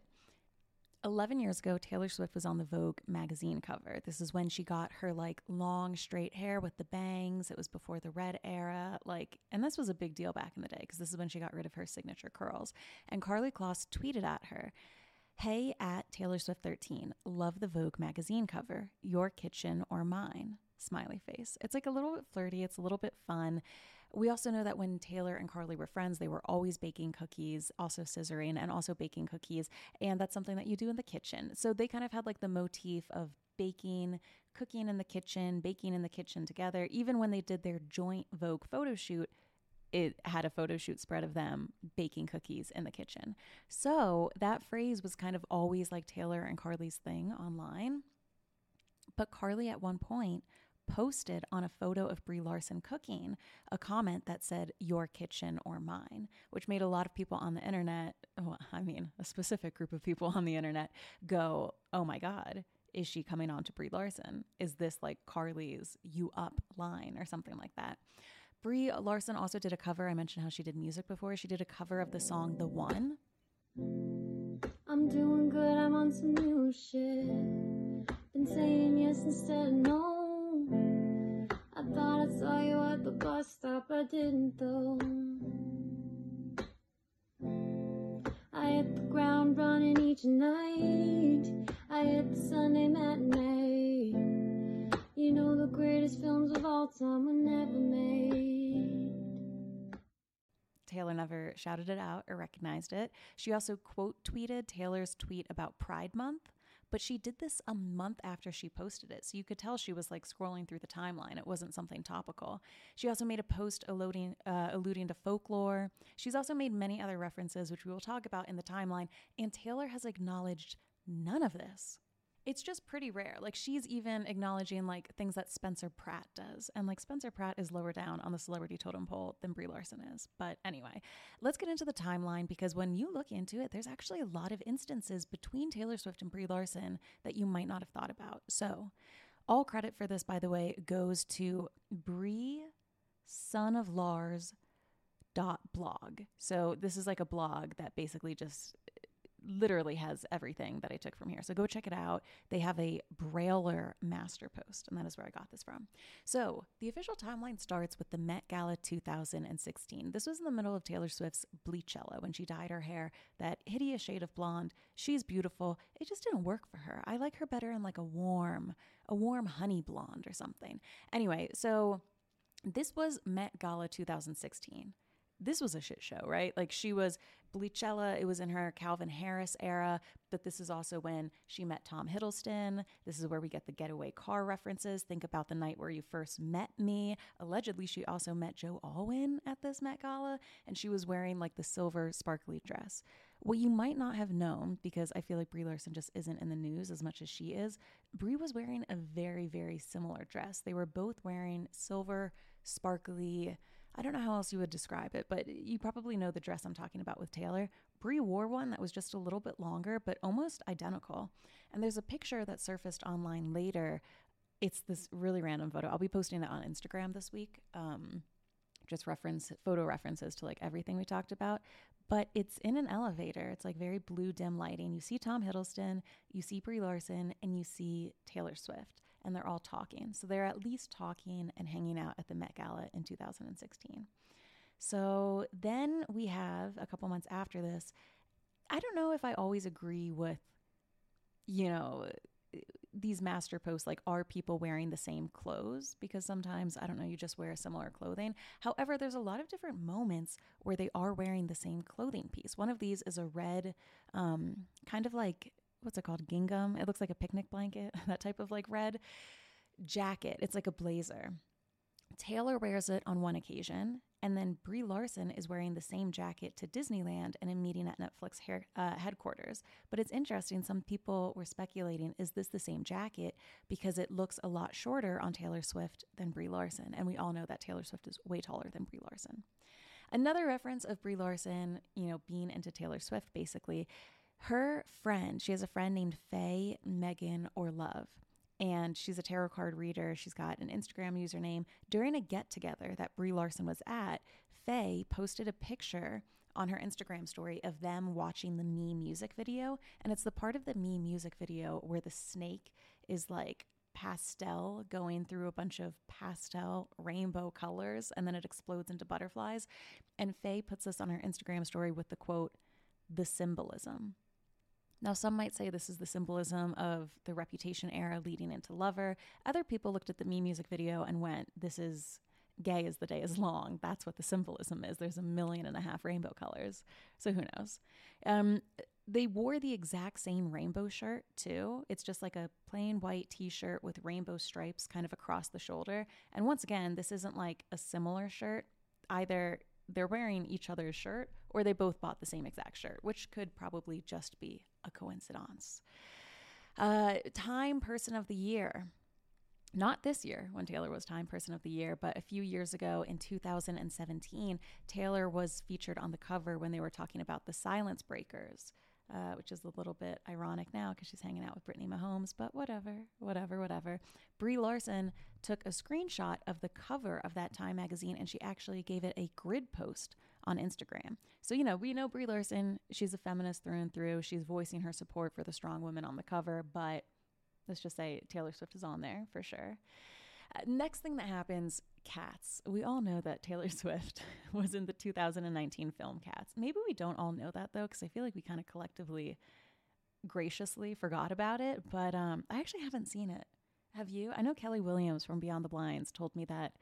S1: eleven years ago, Taylor Swift was on the Vogue magazine cover. This is when she got her like long straight hair with the bangs. It was before the red era. Like, and this was a big deal back in the day because this is when she got rid of her signature curls. And Karlie Kloss tweeted at her, "Hey at Taylor Swift thirteen, love the Vogue magazine cover. Your kitchen or mine?" Smiley face. It's like a little bit flirty. It's a little bit fun. We also know that when Taylor and Karlie were friends, they were always baking cookies, also scissoring, and also baking cookies. And that's something that you do in the kitchen. So they kind of had like the motif of baking, cooking in the kitchen, baking in the kitchen together. Even when they did their joint Vogue photo shoot, it had a photo shoot spread of them baking cookies in the kitchen. So that phrase was kind of always like Taylor and Karlie's thing online. But Karlie at one point posted on a photo of Brie Larson cooking a comment that said, "Your kitchen or mine," which made a lot of people on the internet, well, I mean, a specific group of people on the internet go, oh my God, is she coming on to Brie Larson? Is this like Karlie's "you up" line or something like that? Brie Larson also did a cover. I mentioned how she did music before. She did a cover of the song The One.
S3: I'm doing good, I'm on some new shit. Been saying yes instead of no. I thought I saw you at the bus stop, I didn't though. I hit the ground running each night. I hit the Sunday matinee. You know the greatest films of all time were never made.
S1: shouted it out or recognized it. She also quote tweeted Taylor's tweet about Pride Month, but she did this a month after she posted it. So you could tell she was like scrolling through the timeline. It wasn't something topical. She also made a post alluding, uh, alluding to folklore. She's also made many other references, which we will talk about in the timeline. And Taylor has acknowledged none of this. It's just pretty rare. Like, she's even acknowledging like things that Spencer Pratt does. And like Spencer Pratt is lower down on the celebrity totem pole than Brie Larson is. But anyway, let's get into the timeline, because when you look into it, there's actually a lot of instances between Taylor Swift and Brie Larson that you might not have thought about. So all credit for this, by the way, goes to Brie, son of Lars dot blog. So this is like a blog that basically just literally has everything that I took from here. So go check it out. They have a Brailer master post, and that is where I got this from. So the official timeline starts with the Met Gala two thousand sixteen. This was in the middle of Taylor Swift's Bleachella, when she dyed her hair that hideous shade of blonde. She's beautiful. It just didn't work for her. I like her better in like a warm, a warm honey blonde or something. Anyway, so this was Met Gala two thousand sixteen. This was a shit show, right? Like, she was Bleachella. It was in her Calvin Harris era, but this is also when she met Tom Hiddleston. This is where we get the getaway car references. Think about the night where you first met me. Allegedly, she also met Joe Alwyn at this Met Gala, and she was wearing like the silver sparkly dress. What you might not have known, because I feel like Brie Larson just isn't in the news as much as she is, Brie was wearing a very, very similar dress. They were both wearing silver, sparkly, I don't know how else you would describe it, but you probably know the dress I'm talking about with Taylor. Brie wore one that was just a little bit longer, but almost identical. And there's a picture that surfaced online later. It's this really random photo. I'll be posting it on Instagram this week. Um, just reference photo references to like everything we talked about. But it's in an elevator. It's like very blue dim lighting. You see Tom Hiddleston, you see Brie Larson, and you see Taylor Swift. And they're all talking. So they're at least talking and hanging out at the Met Gala in two thousand sixteen. So then we have a couple months after this. I don't know if I always agree with, you know, these master posts, like, are people wearing the same clothes? Because sometimes, I don't know, you just wear similar clothing. However, there's a lot of different moments where they are wearing the same clothing piece. One of these is a red, um, kind of like, what's it called? Gingham. It looks like a picnic blanket, that type of like red jacket. It's like a blazer. Taylor wears it on one occasion, and then Brie Larson is wearing the same jacket to Disneyland and a meeting at Netflix hair, uh, headquarters. But it's interesting. Some people were speculating, is this the same jacket? Because it looks a lot shorter on Taylor Swift than Brie Larson. And we all know that Taylor Swift is way taller than Brie Larson. Another reference of Brie Larson, you know, being into Taylor Swift, basically, her friend, she has a friend named Faye, Megan, or Love, and she's a tarot card reader. She's got an Instagram username. During a get-together that Brie Larson was at, Faye posted a picture on her Instagram story of them watching the Me music video, and it's the part of the Me music video where the snake is like pastel going through a bunch of pastel rainbow colors, and then it explodes into butterflies. And Faye puts this on her Instagram story with the quote, "The symbolism." Now, some might say this is the symbolism of the Reputation era leading into Lover. Other people looked at the Me music video and went, this is gay as the day is long. That's what the symbolism is. There's a million and a half rainbow colors. So who knows? Um, they wore the exact same rainbow shirt too. It's just like a plain white t-shirt with rainbow stripes kind of across the shoulder. And once again, this isn't like a similar shirt. Either they're wearing each other's shirt or they both bought the same exact shirt, which could probably just be a coincidence. Uh, Time Person of the Year. Not this year when Taylor was Time Person of the Year, but a few years ago in two thousand seventeen, Taylor was featured on the cover when they were talking about the Silence Breakers, uh, which is a little bit ironic now because she's hanging out with Brittany Mahomes, but whatever, whatever, whatever. Brie Larson took a screenshot of the cover of that Time magazine, and she actually gave it a grid post on Instagram. So, you know, we know Brie Larson, she's a feminist through and through. She's voicing her support for the strong women on the cover, but let's just say Taylor Swift is on there for sure. Uh, next thing that happens, Cats. We all know that Taylor Swift was in the two thousand nineteen film Cats. Maybe we don't all know that though, because I feel like we kind of collectively, graciously forgot about it. But um, I actually haven't seen it. Have you? I know Kelly Williams from Beyond the Blinds told me that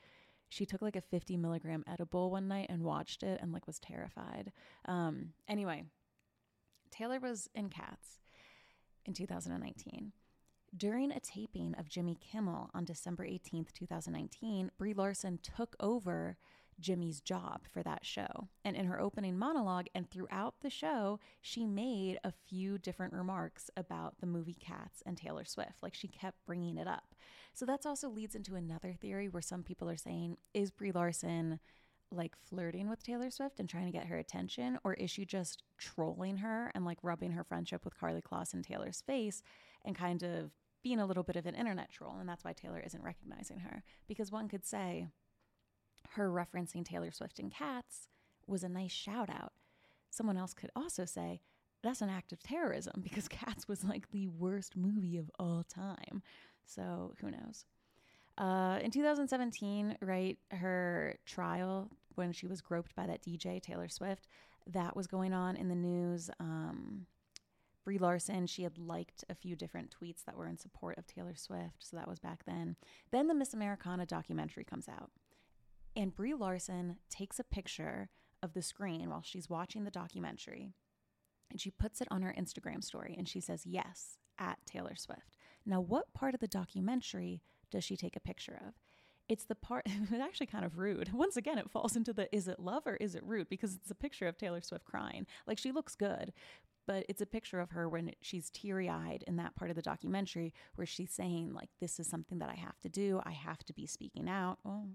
S1: she took like a fifty milligram edible one night and watched it and like was terrified. Um, anyway, Taylor was in Cats in two thousand nineteen. During a taping of Jimmy Kimmel on December eighteenth, twenty nineteen, Brie Larson took over Jimmy's job for that show. And in her opening monologue and throughout the show, she made a few different remarks about the movie Cats and Taylor Swift. Like, she kept bringing it up. So that's also leads into another theory where some people are saying, is Brie Larson like flirting with Taylor Swift and trying to get her attention, or is she just trolling her and like rubbing her friendship with Karlie Kloss in Taylor's face and kind of being a little bit of an internet troll, and that's why Taylor isn't recognizing her? Because one could say her referencing Taylor Swift in Cats was a nice shout out. Someone else could also say that's an act of terrorism because Cats was like the worst movie of all time. So who knows? Uh, in two thousand seventeen, right, her trial when she was groped by that D J, Taylor Swift, that was going on in the news. Um, Brie Larson, she had liked a few different tweets that were in support of Taylor Swift, so that was back then. Then the Miss Americana documentary comes out, and Brie Larson takes a picture of the screen while she's watching the documentary, and she puts it on her Instagram story, and she says, yes, at Taylor Swift. Now, what part of the documentary does she take a picture of? It's the part, it's actually kind of rude. Once again, it falls into the, is it love or is it rude? Because it's a picture of Taylor Swift crying. Like, she looks good, but it's a picture of her when she's teary-eyed in that part of the documentary where she's saying, like, this is something that I have to do. I have to be speaking out. Well,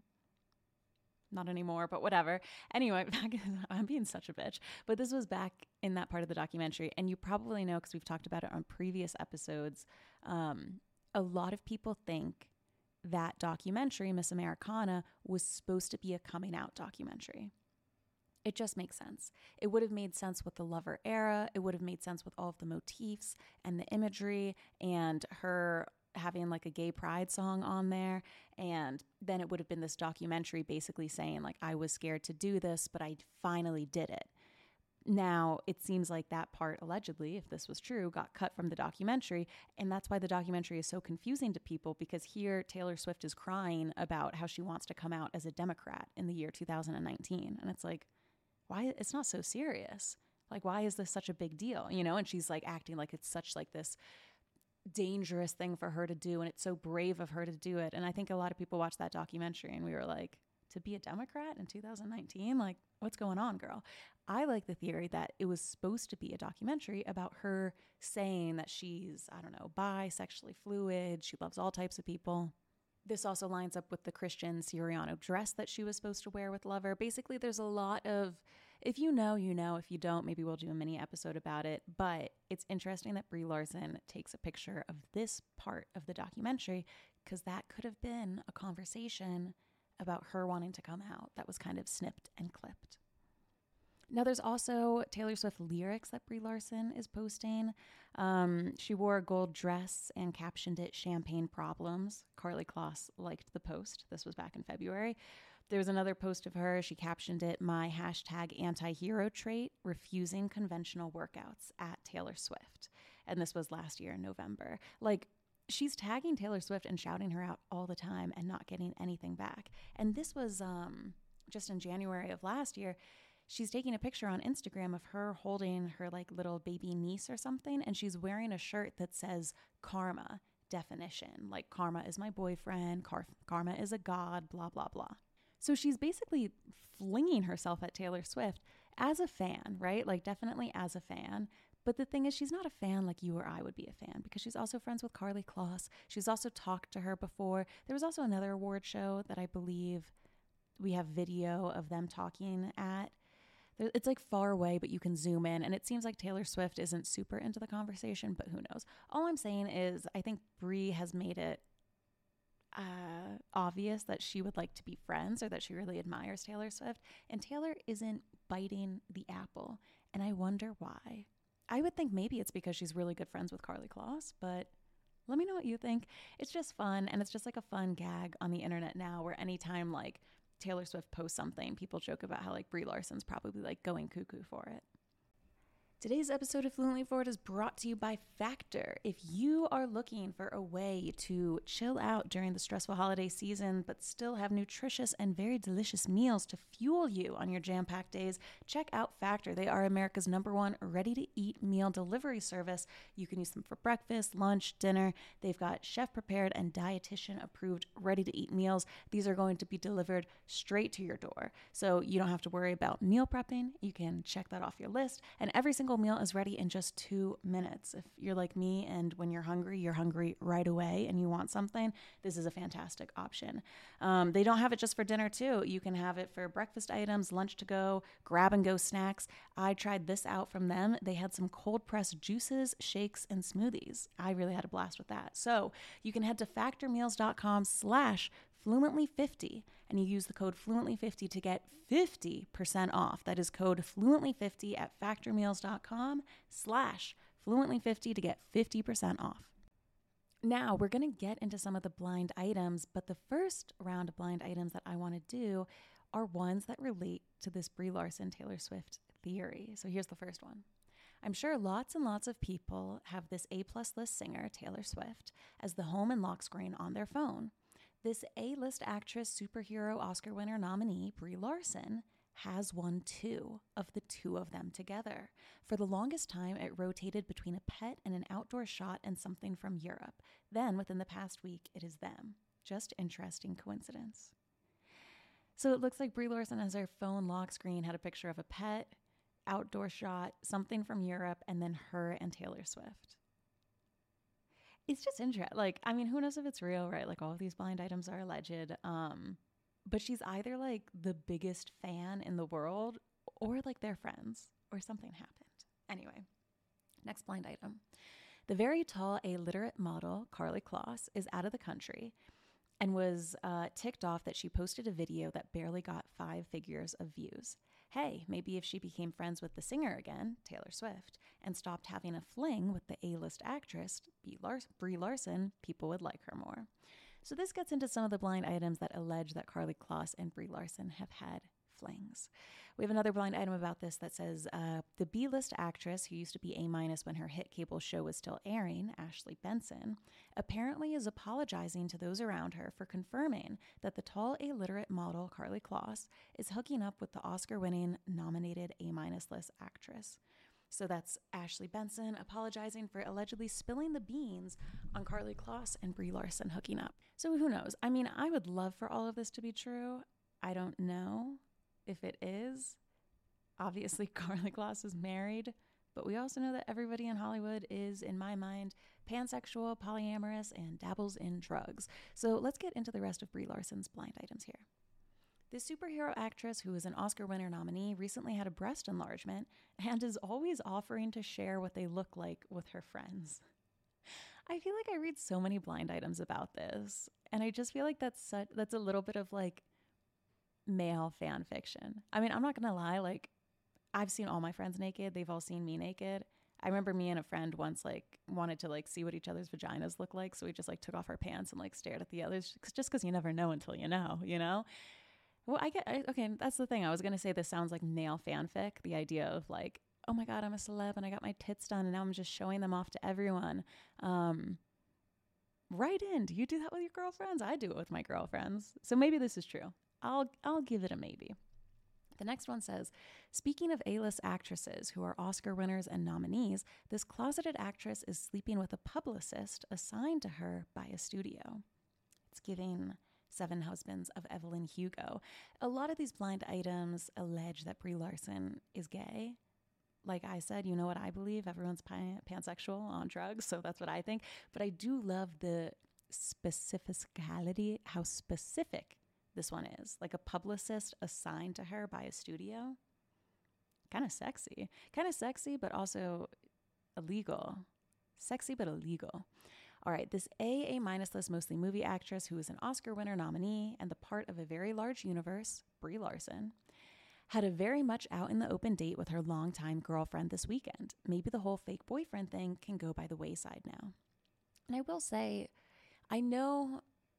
S1: not anymore, but whatever. Anyway, back, I'm being such a bitch. But this was back in that part of the documentary. And you probably know, because we've talked about it on previous episodes, um, a lot of people think that documentary, Miss Americana, was supposed to be a coming out documentary. It just makes sense. It would have made sense with the Lover era. It would have made sense with all of the motifs and the imagery and her having like a gay pride song on there. And then it would have been this documentary basically saying like, I was scared to do this, but I finally did it. Now, it seems like that part, allegedly, if this was true, got cut from the documentary. And that's why the documentary is so confusing to people, because here Taylor Swift is crying about how she wants to come out as a Democrat in the year two thousand nineteen. And it's like, why? It's not so serious. Like, why is this such a big deal? You know, and she's like acting like it's such like this dangerous thing for her to do. And it's so brave of her to do it. And I think a lot of people watched that documentary and we were like, to be a Democrat in two thousand nineteen? Like, what's going on, girl? I like the theory that it was supposed to be a documentary about her saying that she's, I don't know, bi, sexually fluid. She loves all types of people. This also lines up with the Christian Siriano dress that she was supposed to wear with Lover. Basically, there's a lot of, if you know, you know. If you don't, maybe we'll do a mini episode about it. But it's interesting that Brie Larson takes a picture of this part of the documentary, because that could have been a conversation about her wanting to come out that was kind of snipped and clipped. Now, there's also Taylor Swift lyrics that Brie Larson is posting. Um, she wore a gold dress and captioned it "Champagne Problems." Karlie Kloss liked the post. This was back in February. There's another post of her. She captioned it, "My hashtag anti-hero trait, refusing conventional workouts at Taylor Swift." And this was last year in November. Like, she's tagging Taylor Swift and shouting her out all the time and not getting anything back. And this was um, just in January of last year. She's taking a picture on Instagram of her holding her like little baby niece or something. And she's wearing a shirt that says karma definition. Like, karma is my boyfriend. Car- karma is a god, blah, blah, blah. So she's basically flinging herself at Taylor Swift as a fan, right? Like, definitely as a fan. But the thing is, she's not a fan like you or I would be a fan, because she's also friends with Karlie Kloss. She's also talked to her before. There was also another award show that I believe we have video of them talking at. It's like far away, but you can zoom in. And it seems like Taylor Swift isn't super into the conversation, but who knows? All I'm saying is I think Brie has made it uh, obvious that she would like to be friends, or that she really admires Taylor Swift. And Taylor isn't biting the apple. And I wonder why. I would think maybe it's because she's really good friends with Karlie Kloss, but let me know what you think. It's just fun, and it's just like a fun gag on the internet now, where anytime like Taylor Swift posts something, people joke about how like Brie Larson's probably like going cuckoo for it. Today's episode of Fluently Forward is brought to you by Factor. If you are looking for a way to chill out during the stressful holiday season, but still have nutritious and very delicious meals to fuel you on your jam-packed days, check out Factor. They are America's number one ready-to-eat meal delivery service. You can use them for breakfast, lunch, dinner. They've got chef-prepared and dietitian-approved ready-to-eat meals. These are going to be delivered straight to your door, so you don't have to worry about meal prepping. You can check that off your list, and every single meal is ready in just two minutes. If you're like me and when you're hungry, you're hungry right away and you want something, this is a fantastic option. Um, they don't have it just for dinner too. You can have it for breakfast items, lunch to go, grab and go snacks. I tried this out from them. They had some cold pressed juices, shakes, and smoothies. I really had a blast with that. So you can head to factormeals.com slash Fluently fifty, and you use the code Fluently fifty to get fifty percent off. That is code Fluently fifty at factormeals.com slash Fluently fifty to get fifty percent off. Now we're going to get into some of the blind items, but the first round of blind items that I want to do are ones that relate to this Brie Larson Taylor Swift theory. So here's the first one. I'm sure lots and lots of people have this A-plus list singer, Taylor Swift, as the home and lock screen on their phone. This A-list actress, superhero, Oscar winner nominee, Brie Larson, has won two of the two of them together. For the longest time, it rotated between a pet and an outdoor shot and something from Europe. Then, within the past week, it is them. Just interesting coincidence. So it looks like Brie Larson, as her phone lock screen, had a picture of a pet, outdoor shot, something from Europe, and then her and Taylor Swift. It's just interesting. Like, I mean, who knows if it's real, right? Like, all of these blind items are alleged. Um, but she's either like the biggest fan in the world or like they're friends or something happened. Anyway, next blind item. The very tall, illiterate model, Karlie Kloss, is out of the country and was uh, ticked off that she posted a video that barely got five figures of views. Hey, maybe if she became friends with the singer again, Taylor Swift, and stopped having a fling with the A-list actress, Brie Larson, people would like her more. So this gets into some of the blind items that allege that Karlie Kloss and Brie Larson have had flings. We have another blind item about this that says uh, the B-list actress who used to be A-minus when her hit cable show was still airing, Ashley Benson, apparently is apologizing to those around her for confirming that the tall, illiterate model Karlie Kloss is hooking up with the Oscar-winning nominated A-minus list actress. So that's Ashley Benson apologizing for allegedly spilling the beans on Karlie Kloss and Brie Larson hooking up. So who knows? I mean, I would love for all of this to be true. I don't know if it is. Obviously, Karlie Kloss is married, but we also know that everybody in Hollywood is, in my mind, pansexual, polyamorous, and dabbles in drugs. So let's get into the rest of Brie Larson's blind items here. This superhero actress, who is an Oscar winner nominee, recently had a breast enlargement and is always offering to share what they look like with her friends. I feel like I read so many blind items about this, and I just feel like that's such, that's a little bit of like male fan fiction. I mean, I'm not gonna lie, like I've seen all my friends naked. They've all seen me naked. I remember me and a friend once like wanted to like see what each other's vaginas look like, so we just like took off our pants and like stared at the others, just because you never know until you know, you know. Well, I get I, okay. That's the thing. I was gonna say this sounds like male fanfic. The idea of like, oh my god, I'm a celeb and I got my tits done and now I'm just showing them off to everyone. Um, right in. Do you do that with your girlfriends? I do it with my girlfriends. So maybe this is true. I'll I'll give it a maybe. The next one says, speaking of A-list actresses who are Oscar winners and nominees, this closeted actress is sleeping with a publicist assigned to her by a studio. It's giving Seven Husbands of Evelyn Hugo. A lot of these blind items allege that Brie Larson is gay. Like I said, you know what I believe? Everyone's pan- pansexual on drugs, so that's what I think. But I do love the specificality, how specific this one is. Like a publicist assigned to her by a studio. Kind of sexy. Kind of sexy, but also illegal. Sexy, but illegal. All right, this A, A-minus list, mostly movie actress who is an Oscar winner nominee and the part of a very large universe, Brie Larson, had a very much out in the open date with her longtime girlfriend this weekend. Maybe the whole fake boyfriend thing can go by the wayside now. And I will say, I know,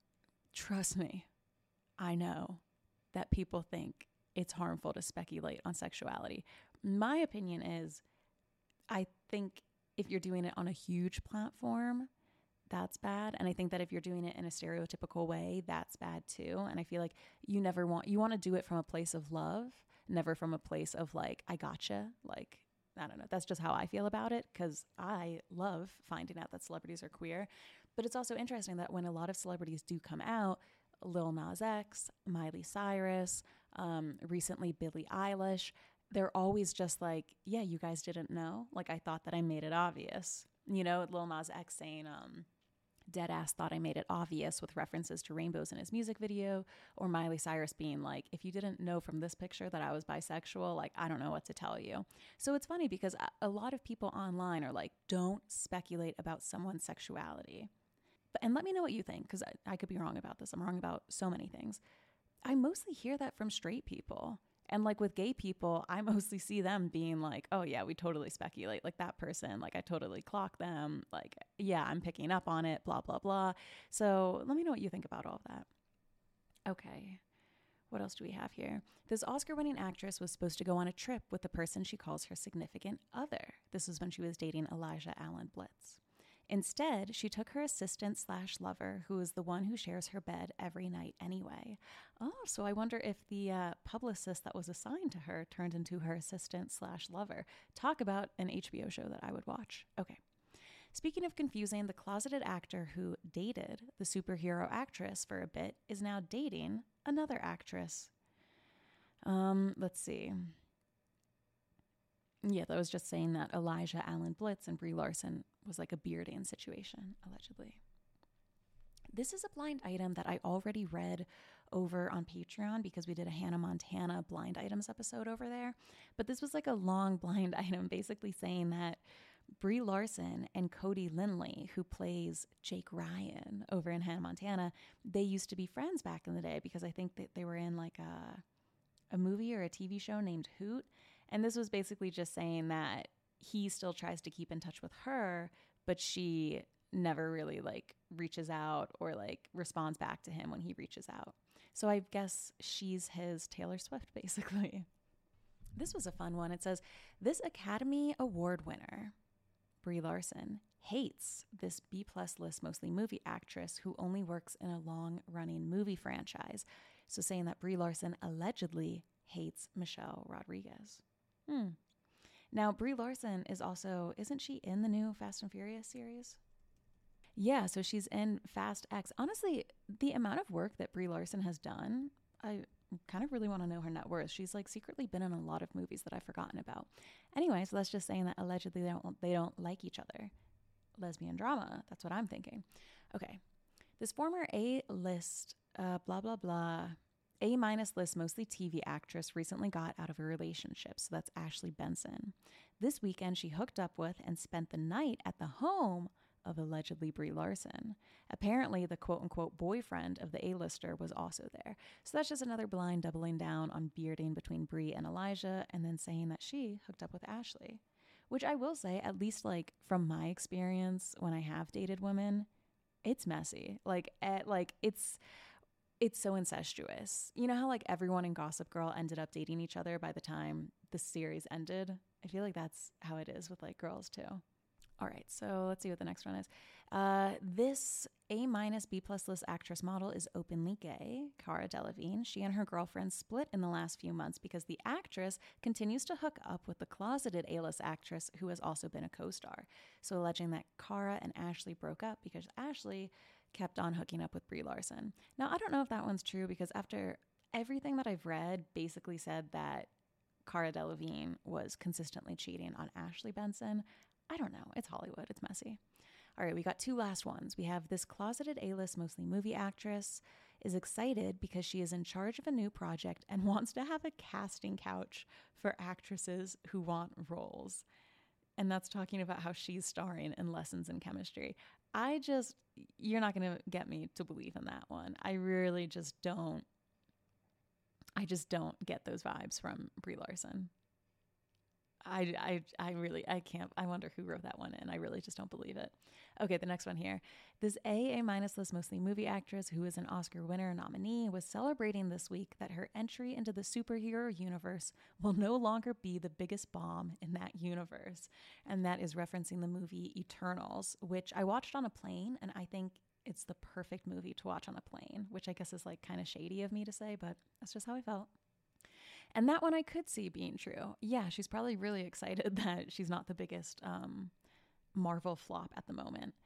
S1: trust me, I know that people think it's harmful to speculate on sexuality. My opinion is, I think if you're doing it on a huge platform, that's bad. And I think that if you're doing it in a stereotypical way, that's bad too. And I feel like you never want, you want to do it from a place of love, never from a place of like, I gotcha. Like, I don't know. That's just how I feel about it, because I love finding out that celebrities are queer. But it's also interesting that when a lot of celebrities do come out, Lil Nas X, Miley Cyrus, um, recently Billie Eilish, they're always just like, yeah, you guys didn't know. Like, I thought that I made it obvious. You know, Lil Nas X saying, um, Deadass thought I made it obvious with references to rainbows in his music video, or Miley Cyrus being like, if you didn't know from this picture that I was bisexual, like, I don't know what to tell you. So it's funny because a lot of people online are like, don't speculate about someone's sexuality. But, and let me know what you think, because I, I could be wrong about this. I'm wrong about so many things. I mostly hear that from straight people. And like with gay people, I mostly see them being like, oh yeah, we totally speculate. Like that person, like I totally clock them. Like, yeah, I'm picking up on it, blah, blah, blah. So let me know what you think about all of that. Okay. What else do we have here? This Oscar-winning actress was supposed to go on a trip with the person she calls her significant other. This was when she was dating Elijah Allen Blitz. Instead, she took her assistant slash lover, who is the one who shares her bed every night anyway. Oh, so I wonder if the uh, publicist that was assigned to her turned into her assistant slash lover. Talk about an H B O show that I would watch. Okay. Speaking of confusing, the closeted actor who dated the superhero actress for a bit is now dating another actress. Um, let's see. Yeah, that was just saying that Elijah Allen Blitz and Brie Larson was like a bearding situation, allegedly. This is a blind item that I already read over on Patreon because we did a Hannah Montana blind items episode over there. But this was like a long blind item basically saying that Brie Larson and Cody Lindley, who plays Jake Ryan over in Hannah Montana, they used to be friends back in the day because I think that they were in like a, a movie or a T V show named Hoot. And this was basically just saying that he still tries to keep in touch with her, but she never really like reaches out or like responds back to him when he reaches out. So I guess she's his Taylor Swift, basically. This was a fun one. It says, this Academy Award winner, Brie Larson, hates this B-plus list mostly movie actress who only works in a long-running movie franchise. So saying that Brie Larson allegedly hates Michelle Rodriguez. Hmm. Now, Brie Larson is also, isn't she in the new Fast and Furious series? Yeah, so she's in Fast X. Honestly, the amount of work that Brie Larson has done, I kind of really want to know her net worth. She's like secretly been in a lot of movies that I've forgotten about. Anyway, so that's just saying that allegedly they don't, they don't like each other. Lesbian drama, that's what I'm thinking. Okay, this former A-list, uh, blah, blah, blah, A-minus list, mostly T V actress recently got out of a relationship. So that's Ashley Benson. This weekend, she hooked up with and spent the night at the home of allegedly Brie Larson. Apparently, the quote-unquote boyfriend of the A-lister was also there. So that's just another blind doubling down on bearding between Brie and Elijah and then saying that she hooked up with Ashley. Which I will say, at least like from my experience when I have dated women, it's messy. Like, at, like it's... It's so incestuous. You know how like everyone in Gossip Girl ended up dating each other by the time the series ended? I feel like that's how it is with like girls too. All right, so let's see what the next one is. Uh, this A-minus B-plus list actress model is openly gay, Cara Delevingne. She and her girlfriend split in the last few months because the actress continues to hook up with the closeted A-list actress who has also been a co-star. So alleging that Cara and Ashley broke up because Ashley kept on hooking up with Brie Larson. Now, I don't know if that one's true because after everything that I've read basically said that Cara Delevingne was consistently cheating on Ashley Benson. I don't know. It's Hollywood. It's messy. All right, we got two last ones. We have this closeted A-list, mostly movie actress, is excited because she is in charge of a new project and wants to have a casting couch for actresses who want roles. And that's talking about how she's starring in Lessons in Chemistry. I just, you're not going to get me to believe in that one. I really just don't, I just don't get those vibes from Brie Larson. I, I, I really, I can't, I wonder who wrote that one in. I really just don't believe it. Okay, the next one here. This A, A minus list, mostly movie actress who is an Oscar winner and nominee, was celebrating this week that her entry into the superhero universe will no longer be the biggest bomb in that universe. And that is referencing the movie Eternals, which I watched on a plane, and I think it's the perfect movie to watch on a plane, which I guess is like kind of shady of me to say, but that's just how I felt. And that one I could see being true. Yeah, she's probably really excited that she's not the biggest um, Marvel flop at the moment.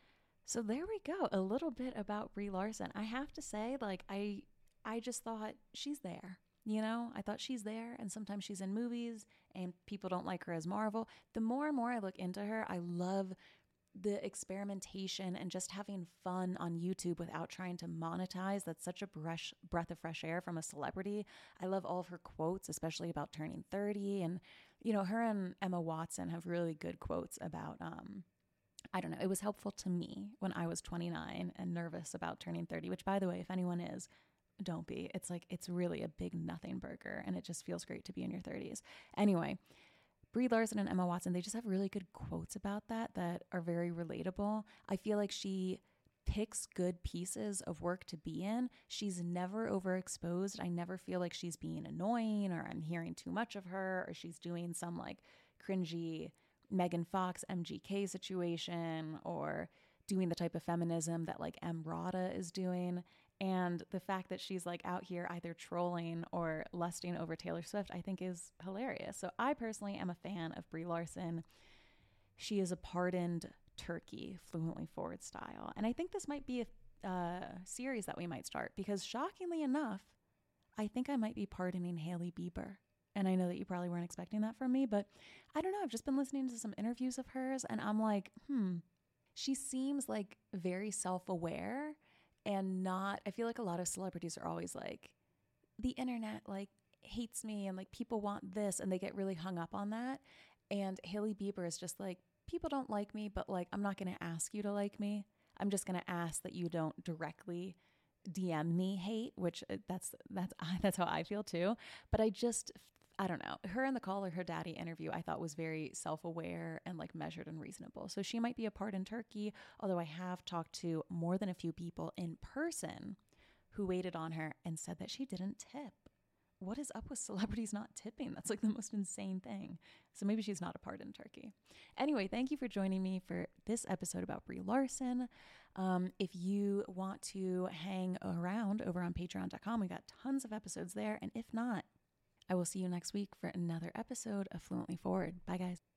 S1: So there we go. A little bit about Brie Larson. I have to say, like, I I just thought she's there. You know, I thought she's there, and sometimes she's in movies and people don't like her as Marvel. The more and more I look into her, I love the experimentation and just having fun on YouTube without trying to monetize. That's such a breath, breath of fresh air from a celebrity. I love all of her quotes, especially about turning thirty. And, you know, her and Emma Watson have really good quotes about, um, I don't know, it was helpful to me when I was twenty-nine and nervous about turning thirty, which, by the way, if anyone is, don't be. It's like, it's really a big nothing burger, and it just feels great to be in your thirties. Anyway, Brie Larson and Emma Watson, they just have really good quotes about that that are very relatable. I feel like she picks good pieces of work to be in. She's never overexposed. I never feel like she's being annoying or I'm hearing too much of her or she's doing some like cringy Megan Fox M G K situation or doing the type of feminism that like Emrata is doing. And the fact that she's like out here either trolling or lusting over Taylor Swift, I think is hilarious. So I personally am a fan of Brie Larson. She is a pardoned turkey, fluently forward style. And I think this might be a uh, series that we might start because shockingly enough, I think I might be pardoning Hailey Bieber. And I know that you probably weren't expecting that from me, but I don't know. I've just been listening to some interviews of hers and I'm like, hmm, she seems like very self-aware. And not, I feel like a lot of celebrities are always like, the internet like hates me and like people want this and they get really hung up on that. And Hailey Bieber is just like, people don't like me, but like, I'm not going to ask you to like me. I'm just going to ask that you don't directly D M me hate, which that's, that's, that's how I feel too. But I just, I don't know. Her and the Caller, her daddy interview, I thought was very self-aware and like measured and reasonable. So she might be a pardoned turkey, although I have talked to more than a few people in person who waited on her and said that she didn't tip. What is up with celebrities not tipping? That's like the most insane thing. So maybe she's not a pardoned turkey. Anyway, thank you for joining me for this episode about Brie Larson. Um, if you want to hang around over on patreon dot com, we got tons of episodes there. And if not, I will see you next week for another episode of Fluently Forward. Bye, guys.